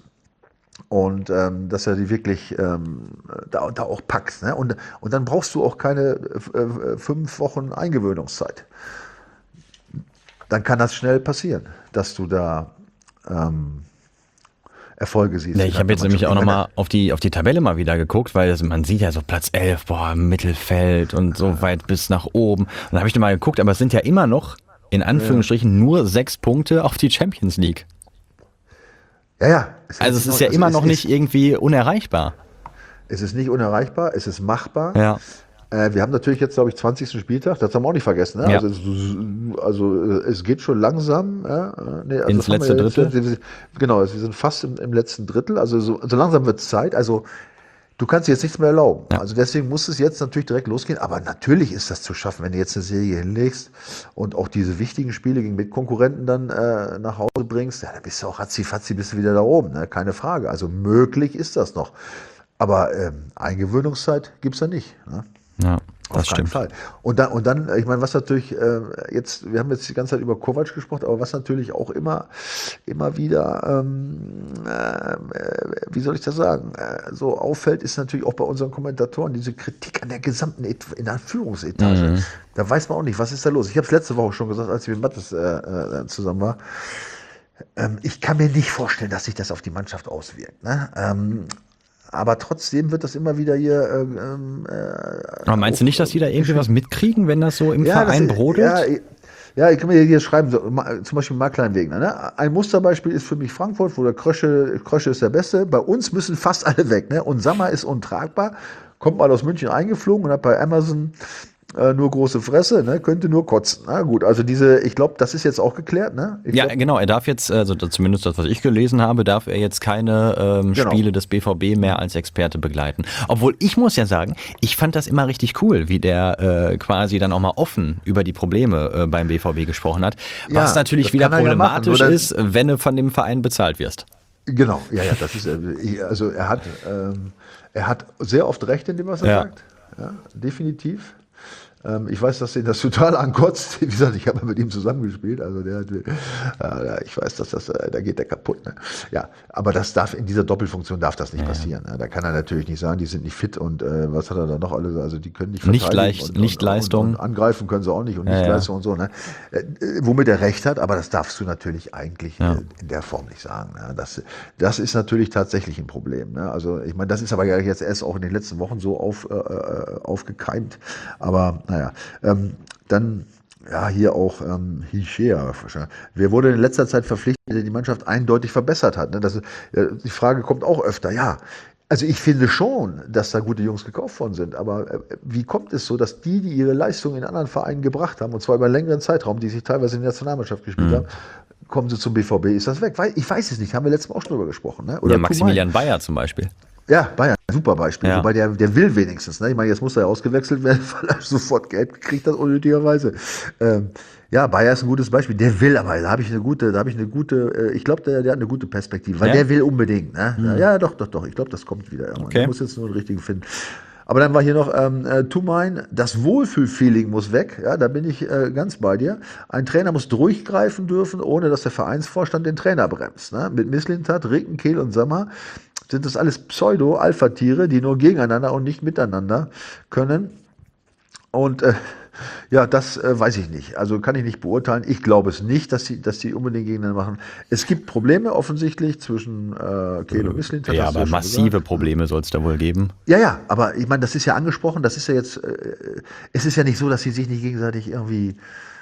Und dass er die wirklich da auch packt. Ne? Und dann brauchst du auch keine 5 Wochen Eingewöhnungszeit. Dann kann das schnell passieren, dass du da Erfolge siehst. Ja, ich habe jetzt nämlich auch nochmal auf die Tabelle mal wieder geguckt, weil man sieht ja so Platz 11, Mittelfeld und so weit bis nach oben. Und da habe ich nochmal geguckt, aber es sind ja immer noch, in Anführungsstrichen, nur 6 Punkte auf die Champions League. Ja. Also es ist ja immer noch nicht irgendwie unerreichbar. Es ist nicht unerreichbar, es ist machbar. Ja. Wir haben natürlich jetzt, glaube ich, 20. Spieltag, das haben wir auch nicht vergessen. Ne? Ja. Also es geht schon langsam. Ins letzte Drittel. Genau, wir sind fast im letzten Drittel. Also so langsam wird es Zeit. Also du kannst dir jetzt nichts mehr erlauben. Ja. Also deswegen muss es jetzt natürlich direkt losgehen. Aber natürlich ist das zu schaffen, wenn du jetzt eine Serie hinlegst und auch diese wichtigen Spiele gegen Mitkonkurrenten dann nach Hause bringst. Ja, dann bist du auch ratzi-fatzi, bist du wieder da oben. Ne? Keine Frage. Also möglich ist das noch. Aber Eingewöhnungszeit gibt es ja nicht. Ne? Ja, das auf keinen stimmt. Fall. Und dann, ich meine, was natürlich wir haben jetzt die ganze Zeit über Kovac gesprochen, aber was natürlich auch immer wieder, wie soll ich das sagen, so auffällt, ist natürlich auch bei unseren Kommentatoren diese Kritik an der gesamten in der Führungsetage. Da weiß man auch nicht, was ist da los. Ich habe es letzte Woche schon gesagt, als ich mit Mattes zusammen war. Ich kann mir nicht vorstellen, dass sich das auf die Mannschaft auswirkt. Ne? Aber trotzdem wird das immer wieder hier. Aber meinst du nicht, dass die da irgendwie was mitkriegen, wenn das so im Verein brodelt? Ja, ich kann mir hier schreiben, zum Beispiel Marc Kleinwegner. Ne? Ein Musterbeispiel ist für mich Frankfurt, wo der Krösche ist der Beste. Bei uns müssen fast alle weg. Ne? Und Sammer ist untragbar. Kommt mal aus München eingeflogen und hat bei Amazon nur große Fresse, ne? Könnte nur kotzen. Na gut, also ich glaube, das ist jetzt auch geklärt, ne? Genau, er darf jetzt, also zumindest das, was ich gelesen habe, darf er jetzt keine Spiele des BVB mehr als Experte begleiten. Obwohl, ich muss ja sagen, ich fand das immer richtig cool, wie der quasi dann auch mal offen über die Probleme beim BVB gesprochen hat, was natürlich wieder problematisch ist, wenn du von dem Verein bezahlt wirst. Genau, ja, das ist, also er hat sehr oft recht in dem, was er sagt, ja, definitiv. Ich weiß, dass ihn das total ankotzt. Wie gesagt, ich habe mit ihm zusammengespielt. Also ich weiß, dass da geht der kaputt. Ne? Ja, aber das darf in dieser Doppelfunktion nicht passieren. Ne? Da kann er natürlich nicht sagen, die sind nicht fit und was hat er da noch alles? Also die können nicht verteidigen. Nicht Leistung. Und angreifen können sie auch nicht und nicht Leistung und so. Ne? Womit er recht hat, aber das darfst du natürlich eigentlich in der Form nicht sagen. Ne? Das ist natürlich tatsächlich ein Problem. Ne? Also ich meine, das ist aber ja jetzt erst auch in den letzten Wochen so aufgekeimt. Aber naja, dann Ja, hier auch Hichea. Wer wurde in letzter Zeit verpflichtet, der die Mannschaft eindeutig verbessert hat? Ne? Die Frage kommt auch öfter. Ja, also ich finde schon, dass da gute Jungs gekauft worden sind. Aber wie kommt es so, dass die ihre Leistung in anderen Vereinen gebracht haben, und zwar über einen längeren Zeitraum, die sich teilweise in der Nationalmannschaft gespielt haben, kommen sie zum BVB? Ist das weg? Ich weiß es nicht. Haben wir letztes Mal auch schon drüber gesprochen. Ne? Oder ja, Maximilian Bayer zum Beispiel. Ja, Bayern, super Beispiel. Ja. Wobei der will wenigstens. Ne? Ich meine, jetzt muss er ja ausgewechselt werden, weil er sofort Geld gekriegt hat, unnötigerweise. Ja, Bayer ist ein gutes Beispiel. Der will aber, da habe ich eine gute, ich glaube, der hat eine gute Perspektive, weil der will unbedingt. Ne? Ja, doch. Ich glaube, das kommt wieder irgendwann. Okay. Der muss jetzt nur den richtigen finden. Aber dann war hier noch Tumain, das Wohlfühlfeeling muss weg. Ja, da bin ich ganz bei dir. Ein Trainer muss durchgreifen dürfen, ohne dass der Vereinsvorstand den Trainer bremst. Ne? Mit Mislintat, Ricken, Kehl und Sammer sind das alles Pseudo-Alpha-Tiere, die nur gegeneinander und nicht miteinander können. Und ja, das weiß ich nicht. Also kann ich nicht beurteilen. Ich glaube es nicht, dass die unbedingt gegeneinander machen. Es gibt Probleme offensichtlich zwischen Kehl und Mislintat. Ja, aber massive Probleme soll es da wohl geben. Ja, aber ich meine, das ist ja angesprochen. Das ist ja jetzt, es ist ja nicht so, dass sie sich nicht gegenseitig irgendwie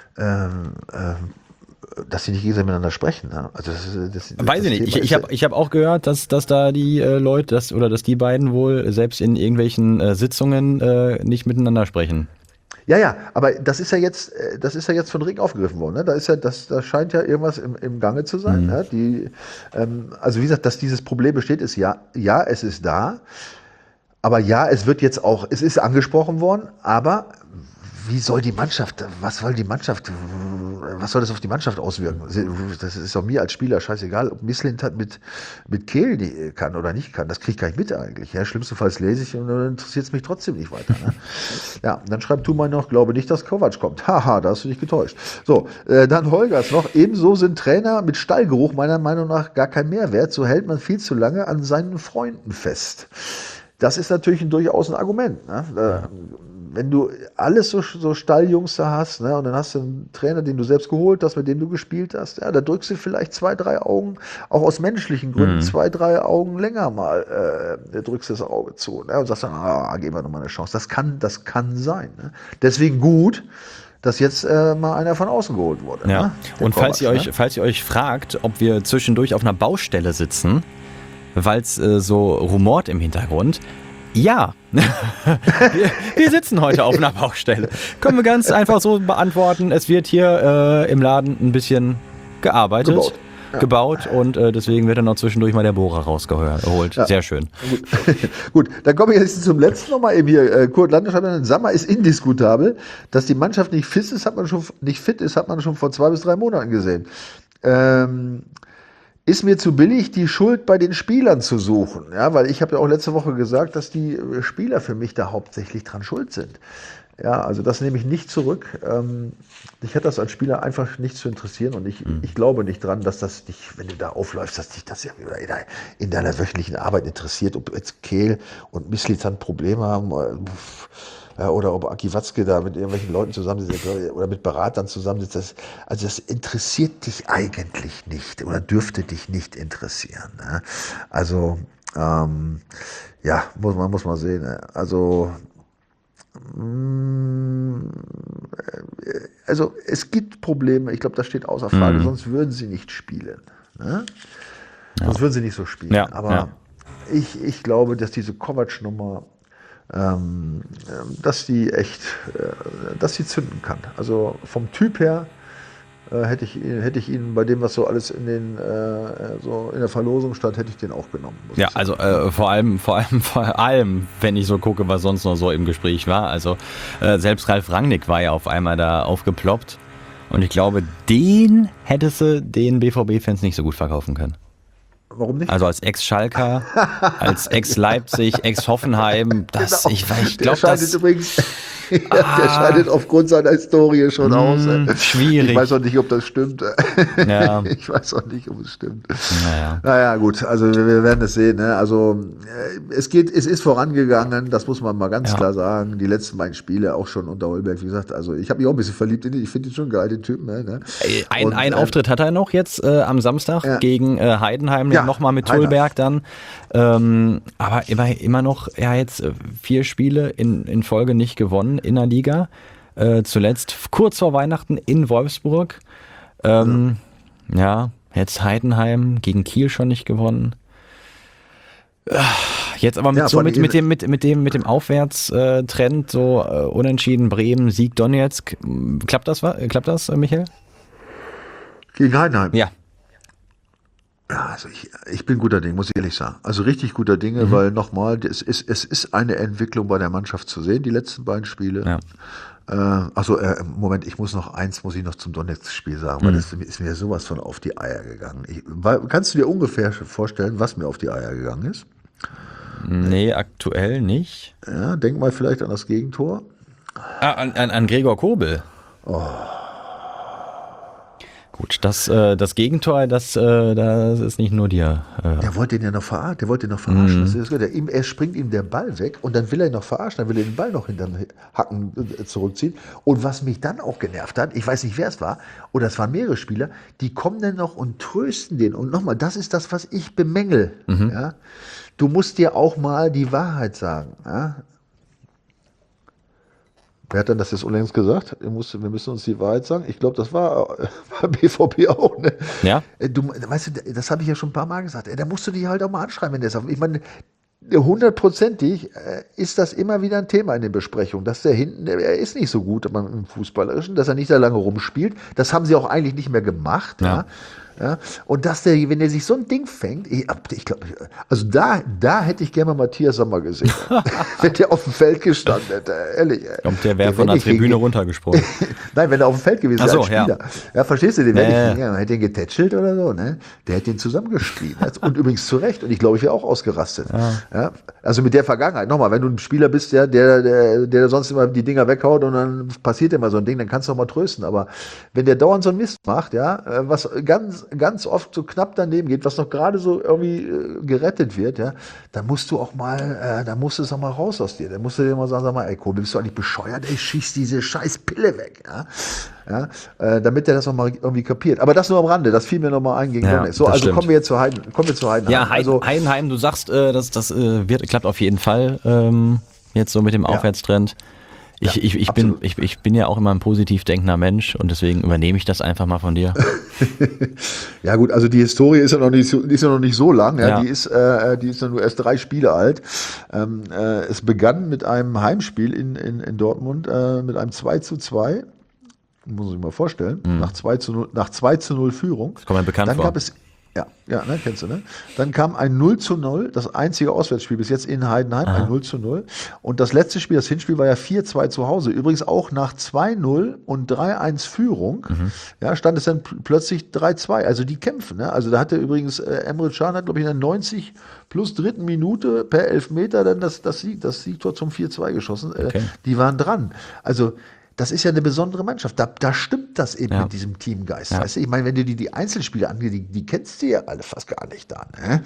dass sie nicht gegenseitig miteinander sprechen. Ne? Also das weiß ich nicht. Ich hab auch gehört, dass da die Leute, dass die beiden wohl selbst in irgendwelchen Sitzungen nicht miteinander sprechen. Ja, aber das ist ja jetzt von Rick aufgegriffen worden. Ne? Da scheint ja irgendwas im Gange zu sein. Ne? Also wie gesagt, dass dieses Problem besteht, ist ja, es ist da. Aber ja, es ist angesprochen worden, aber wie soll die Mannschaft, was soll das auf die Mannschaft auswirken? Das ist doch mir als Spieler scheißegal, ob Mislintat mit Kehl kann oder nicht kann. Das kriege ich gar nicht mit eigentlich. Ja, schlimmstenfalls lese ich und dann interessiert es mich trotzdem nicht weiter. Ne? Ja, dann schreibt Thumann noch, glaube nicht, dass Kovac kommt. Haha, da hast du dich getäuscht. So, dann Holgers noch. Ebenso sind Trainer mit Stallgeruch meiner Meinung nach gar kein Mehrwert. So hält man viel zu lange an seinen Freunden fest. Das ist natürlich durchaus ein Argument. Ne? Wenn du alles so Stalljungs da hast, ne, und dann hast du einen Trainer, den du selbst geholt hast, mit dem du gespielt hast, ja, da drückst du vielleicht 2, 3 Augen, auch aus menschlichen Gründen, 2, 3 Augen länger mal, drückst das Auge zu, ne, und sagst dann, geben wir nochmal eine Chance. Das kann sein. Ne? Deswegen gut, dass jetzt mal einer von außen geholt wurde. Ja. Ne? Und falls ihr euch fragt, ob wir zwischendurch auf einer Baustelle sitzen, weil es so rumort im Hintergrund, ja, wir sitzen heute auf einer Baustelle. Können wir ganz einfach so beantworten. Es wird hier im Laden ein bisschen gearbeitet, gebaut und deswegen wird dann noch zwischendurch mal der Bohrer rausgeholt. Ja. Sehr schön. Gut, dann komme ich jetzt zum letzten nochmal eben hier. Kurt Landes schreibt, Sammer ist indiskutabel. Dass die Mannschaft nicht fit ist, hat man schon vor 2 bis 3 Monaten gesehen. Ist mir zu billig, die Schuld bei den Spielern zu suchen. Ja, weil ich habe ja auch letzte Woche gesagt, dass die Spieler für mich da hauptsächlich dran schuld sind. Ja, also das nehme ich nicht zurück. Dich hat das als Spieler einfach nicht zu interessieren und ich glaube nicht dran, dass das dich, wenn du da aufläufst, dass dich das ja in deiner wöchentlichen Arbeit interessiert, ob jetzt Kehl und Mislintat Probleme haben oder ob Aki Watzke da mit irgendwelchen Leuten zusammensitzt oder mit Beratern zusammensitzt. Das interessiert dich eigentlich nicht oder dürfte dich nicht interessieren. Ne? Also, ja, muss man sehen. Ne? Also es gibt Probleme, ich glaube, das steht außer Frage, sonst würden sie nicht spielen. Ne? Ja. Sonst würden sie nicht so spielen. Ja, aber ich glaube, dass diese Kovac-Nummer dass sie zünden kann. Also vom Typ her hätte ich ihn bei dem, was so alles in der Verlosung stand, hätte ich den auch genommen. Ja, also vor allem, wenn ich so gucke, was sonst noch so im Gespräch war. Also selbst Ralf Rangnick war ja auf einmal da aufgeploppt und ich glaube, den hättest du den BVB-Fans nicht so gut verkaufen können. Warum nicht? Also als Ex-Schalker, als Ex-Leipzig, Ex-Hoffenheim, ich glaube, das... Übrigens, der scheidet aufgrund seiner Historie schon aus. Schwierig. Ich weiß auch nicht, ob das stimmt. Ja. Ich weiß auch nicht, ob es stimmt. Naja, gut, also wir werden es sehen. Ne? Also es ist vorangegangen, das muss man mal ganz klar sagen. Die letzten beiden Spiele, auch schon unter Holberg, wie gesagt, also ich habe mich auch ein bisschen verliebt in ihn. Ich finde ihn schon geil, den Typen. Ne? Ein Auftritt hat er noch jetzt am Samstag gegen Heidenheim, nochmal mit Tulberg dann. Aber immer noch, er hat jetzt 4 Spiele in Folge nicht gewonnen in der Liga. zuletzt kurz vor Weihnachten in Wolfsburg. Ja, jetzt Heidenheim gegen Kiel schon nicht gewonnen. Jetzt aber mit dem Aufwärtstrend, so unentschieden Bremen, Sieg Donetsk. Klappt das, Michael? Gegen Heidenheim? Ja. Ja, also ich bin guter Dinge, muss ich ehrlich sagen. Also richtig guter Dinge, weil nochmal, es ist eine Entwicklung bei der Mannschaft zu sehen, die letzten beiden Spiele. Ja. Moment, muss ich noch zum Donetsk-Spiel sagen, weil das ist mir sowas von auf die Eier gegangen. Kannst du dir ungefähr vorstellen, was mir auf die Eier gegangen ist? Nee, aktuell nicht. Ja, denk mal vielleicht an das Gegentor. An Gregor Kobel. Oh. Gut, das Gegentor, das ist nicht nur dir. Der wollte ihn ja noch verarschen. Er springt ihm der Ball weg und dann will er ihn noch verarschen, dann will er den Ball noch hinterm Hacken zurückziehen. Und was mich dann auch genervt hat, ich weiß nicht, wer es war, oder es waren mehrere Spieler, die kommen dann noch und trösten den. Und nochmal, das ist das, was ich bemängel. Ja? Du musst dir auch mal die Wahrheit sagen. Ja? Wer hat denn das jetzt unlängst gesagt? Wir müssen uns die Wahrheit sagen. Ich glaube, das war BVB auch. Ne? Ja. Weißt du, das habe ich ja schon ein paar Mal gesagt. Da musst du dich halt auch mal anschreiben, wenn der sagt. Ich meine, 100%ig ist das immer wieder ein Thema in den Besprechungen, dass der hinten, er ist nicht so gut im Fußballerischen, dass er nicht sehr lange rumspielt. Das haben sie auch eigentlich nicht mehr gemacht. Ja. Ja, und wenn der sich so ein Ding fängt, ich glaube, also da hätte ich gerne mal Matthias Sammer gesehen. Wenn der auf dem Feld gestanden hätte, ehrlich. Kommt der wäre von der Tribüne runtergesprungen. Nein, wenn er auf dem Feld gewesen wäre als Spieler. Ja, verstehst du, den hätte ihn getätschelt oder so, ne? Der hätte ihn zusammengeschrien. Und übrigens zu Recht. Und ich glaube, ich wäre auch ausgerastet. Ja, also mit der Vergangenheit. Nochmal, wenn du ein Spieler bist, der sonst immer die Dinger weghaut und dann passiert immer so ein Ding, dann kannst du auch mal trösten. Aber wenn der dauernd so einen Mist macht, ja, was ganz oft so knapp daneben geht, was noch gerade so irgendwie gerettet wird, ja, dann musst du auch mal, da musst du es auch mal raus aus dir. Dann musst du dir mal sagen, sag mal, ey Kobe, bist du eigentlich bescheuert? Ey, schieß diese scheiß Pille weg, damit der das noch mal irgendwie kapiert. Aber das nur am Rande, das fiel mir noch mal ein gegen Donetsk. So, also stimmt. Kommen wir zu Heidenheim. Ja, Heidenheim, du sagst, das klappt auf jeden Fall jetzt so mit dem Aufwärtstrend. Ich bin ja auch immer ein positiv denkender Mensch und deswegen übernehme ich das einfach mal von dir. Ja gut, also die Historie ist ja noch nicht so lang. Ja. Die ist ja nur erst 3 Spiele alt. Es begann mit einem Heimspiel in Dortmund mit einem 2:2. Muss man sich mal vorstellen. Nach 2:0 Führung. Das kommt mir bekannt vor. Gab es ne, kennst du, ne? Dann kam ein 0:0, das einzige Auswärtsspiel bis jetzt in Heidenheim, ein 0:0. Und das letzte Spiel, das Hinspiel, war ja 4:2 zu Hause. Übrigens auch nach 2:0 und 3:1 Führung, stand es dann plötzlich 3:2. Also die kämpfen, ne? Also da hatte übrigens Emre Can, glaube ich, in der 90 plus 3. Minute per Elfmeter dann das Siegtor zum 4:2 geschossen. Okay. Die waren dran. Also das ist ja eine besondere Mannschaft. Da stimmt das eben mit diesem Teamgeist. Ja. Weißt du? Ich meine, wenn du dir die Einzelspiele angehst, die kennst du ja alle fast gar nicht da. Ne?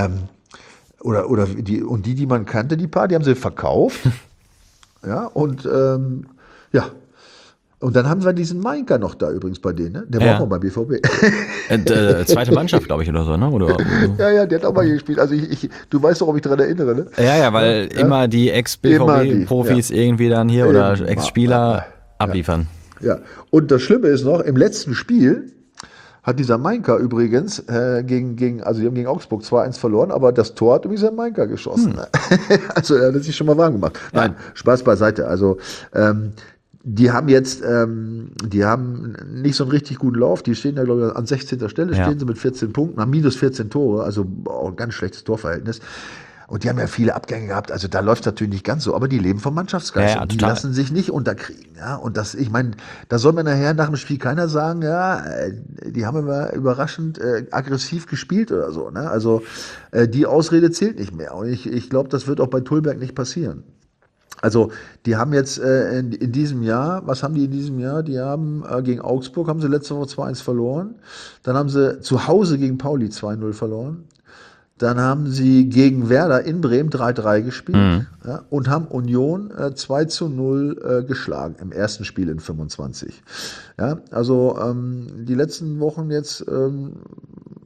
Die man kannte, die haben sie verkauft. Und dann haben wir diesen Mainka noch da übrigens bei denen. Ne? Der war auch mal beim BVB. Zweite Mannschaft, glaube ich, oder so, ne? Oder? Ja, der hat auch mal hier gespielt. Also du weißt doch, ob ich daran erinnere, ne? Ja, weil immer die Ex-BVB-Profis irgendwie dann hier oder Ex-Spieler abliefern. Ja, und das Schlimme ist noch, im letzten Spiel hat dieser Mainka übrigens die haben gegen Augsburg 2:1 verloren, aber das Tor hat übrigens der Mainka geschossen. Also er hat sich schon mal warm gemacht. Ja. Nein, Spaß beiseite. Also die haben jetzt, die haben nicht so einen richtig guten Lauf. Die stehen da, glaube ich, an 16. Stelle, stehen sie mit 14 Punkten, haben minus 14 Tore, also auch ein ganz schlechtes Torverhältnis. Und die haben ja viele Abgänge gehabt, also da läuft es natürlich nicht ganz so, aber die leben vom Mannschaftsgeist. Ja, und die lassen sich nicht unterkriegen. Ja? Und das, ich meine, da soll mir nachher nach dem Spiel keiner sagen, die haben immer überraschend aggressiv gespielt oder so. Ne? Also die Ausrede zählt nicht mehr. Und ich glaube, das wird auch bei Tulberg nicht passieren. Also die haben jetzt in diesem Jahr, was haben die in diesem Jahr? Die haben gegen Augsburg, haben sie letzte Woche 2:1 verloren. Dann haben sie zu Hause gegen Pauli 2:0 verloren. Dann haben sie gegen Werder in Bremen 3:3 gespielt und haben Union 2:0 geschlagen im ersten Spiel in 25. Ja, also die letzten Wochen jetzt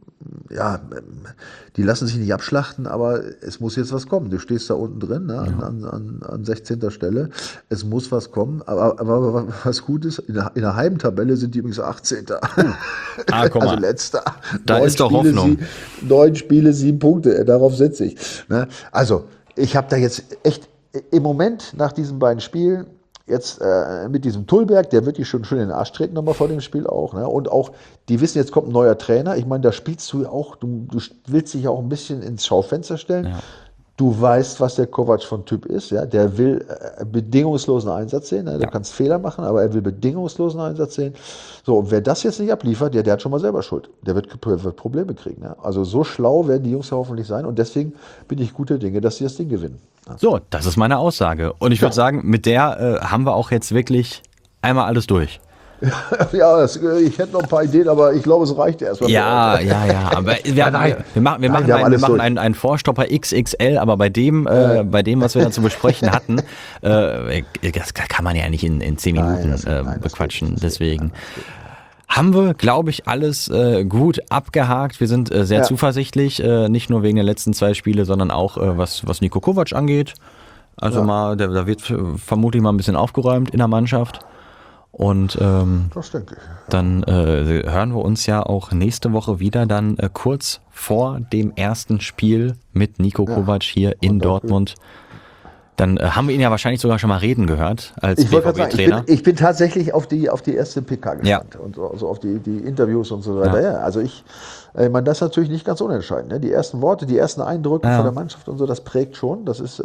die lassen sich nicht abschlachten, aber es muss jetzt was kommen. Du stehst da unten drin, ne, an 16. Stelle. Es muss was kommen. Aber was gut ist, in der Heimtabelle sind die übrigens 18. Guck mal. Also letzter. Da ist doch Hoffnung. 9 Spiele, 7 Punkte. Darauf setze ich. Ne? Also, ich habe da jetzt echt im Moment nach diesen beiden Spielen jetzt mit diesem Tullberg, der wird die schon in den Arsch treten nochmal vor dem Spiel auch. Ne? Und auch, die wissen, jetzt kommt ein neuer Trainer. Ich meine, da spielst du auch, du willst dich auch ein bisschen ins Schaufenster stellen. Ja. Du weißt, was der Kovac von Typ ist. Ja? Der will bedingungslosen Einsatz sehen. Ne? Du kannst Fehler machen, aber er will bedingungslosen Einsatz sehen. So, und wer das jetzt nicht abliefert, der hat schon mal selber Schuld. Der wird Probleme kriegen. Ne? Also so schlau werden die Jungs ja hoffentlich sein. Und deswegen bin ich guter Dinge, dass sie das Ding gewinnen. So, das ist meine Aussage. Und ich würde sagen, mit der haben wir auch jetzt wirklich einmal alles durch. Ja, ich hätte noch ein paar Ideen, aber ich glaube, es reicht erstmal. Ja, aber wir machen einen Vorstopper XXL, aber bei dem, was wir da zu besprechen hatten, das kann man ja nicht in 10 Minuten bequatschen. Deswegen haben wir, glaube ich, alles gut abgehakt. Wir sind sehr zuversichtlich, nicht nur wegen der letzten 2 Spiele, sondern auch was Niko Kovac angeht. Also da wird vermutlich mal ein bisschen aufgeräumt in der Mannschaft. Und das denke ich. Dann hören wir uns ja auch nächste Woche wieder, dann kurz vor dem ersten Spiel mit Niko Kovac hier in Dortmund. Dann haben wir ihn ja wahrscheinlich sogar schon mal reden gehört als BVB-Trainer. Ich bin tatsächlich auf die erste PK gespannt und so auf die Interviews und so weiter. Ja. Also ich meine, das ist natürlich nicht ganz unentscheidend. Ne? Die ersten Worte, die ersten Eindrücke von der Mannschaft und so, das prägt schon. Das ist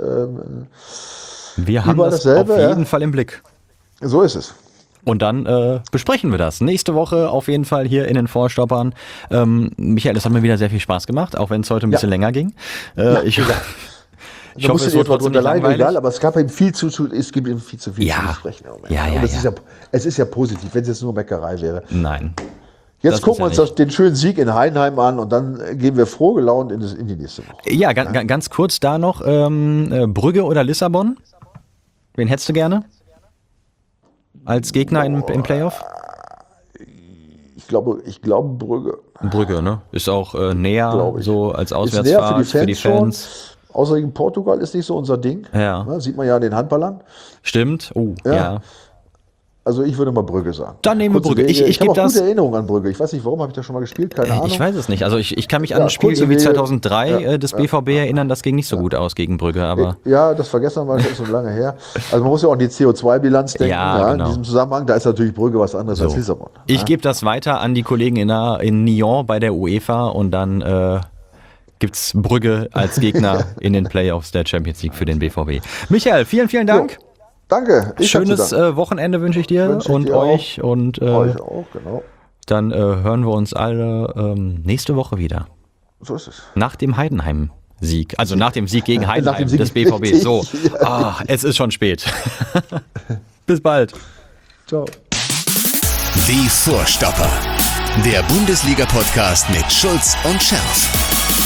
wir haben das auf jeden Fall im Blick. So ist es. Und dann besprechen wir das. Nächste Woche auf jeden Fall hier in den Vorstoppern. Michael, es hat mir wieder sehr viel Spaß gemacht, auch wenn es heute ein bisschen länger ging. Ich hoffe, es wird trotzdem nicht langweilig. Egal, aber es gibt ihm viel zu besprechen. Und es ist ja positiv, wenn es jetzt nur Meckerei wäre. Nein. Jetzt gucken wir uns den schönen Sieg in Heidenheim an und dann gehen wir froh gelaunt in die nächste Woche. Ja, ganz kurz da noch. Brügge oder Lissabon? Wen hättest du gerne? Als Gegner im Playoff? Ich glaube Brügge. Brügge, ne? Ist auch näher so als Auswärtsfahrt für die Fans. Außerdem Portugal ist nicht so unser Ding. Ja. Ne, sieht man ja an den Handballern. Stimmt. Ja. Also ich würde mal Brügge sagen. Dann nehmen wir Brügge. Ich habe auch gute Erinnerungen an Brügge. Ich weiß nicht, warum habe ich da schon mal gespielt? Keine Ahnung. Ich weiß es nicht. Also ich kann mich an ein Spiel wie 2003 des BVB erinnern. Das ging nicht so gut aus gegen Brügge. Aber ja, das vergessen wir, das ist so lange her. Also man muss ja auch an die CO2-Bilanz denken. Genau. In diesem Zusammenhang, da ist natürlich Brügge was anderes als Lissabon. Ich gebe das weiter an die Kollegen in Nyon bei der UEFA und dann gibt's Brügge als Gegner in den Playoffs der Champions League für den BVB. Michael, vielen Dank. Jo. Danke. Schönes Wochenende wünsche ich dir und euch. Und euch auch, genau. Dann hören wir uns alle nächste Woche wieder. So ist es. Nach dem Heidenheim-Sieg. Also nach dem Sieg gegen Heidenheim des BVB. So, es ist schon spät. Bis bald. Ciao. Die Vorstopper. Der Bundesliga-Podcast mit Schulz und Scherf.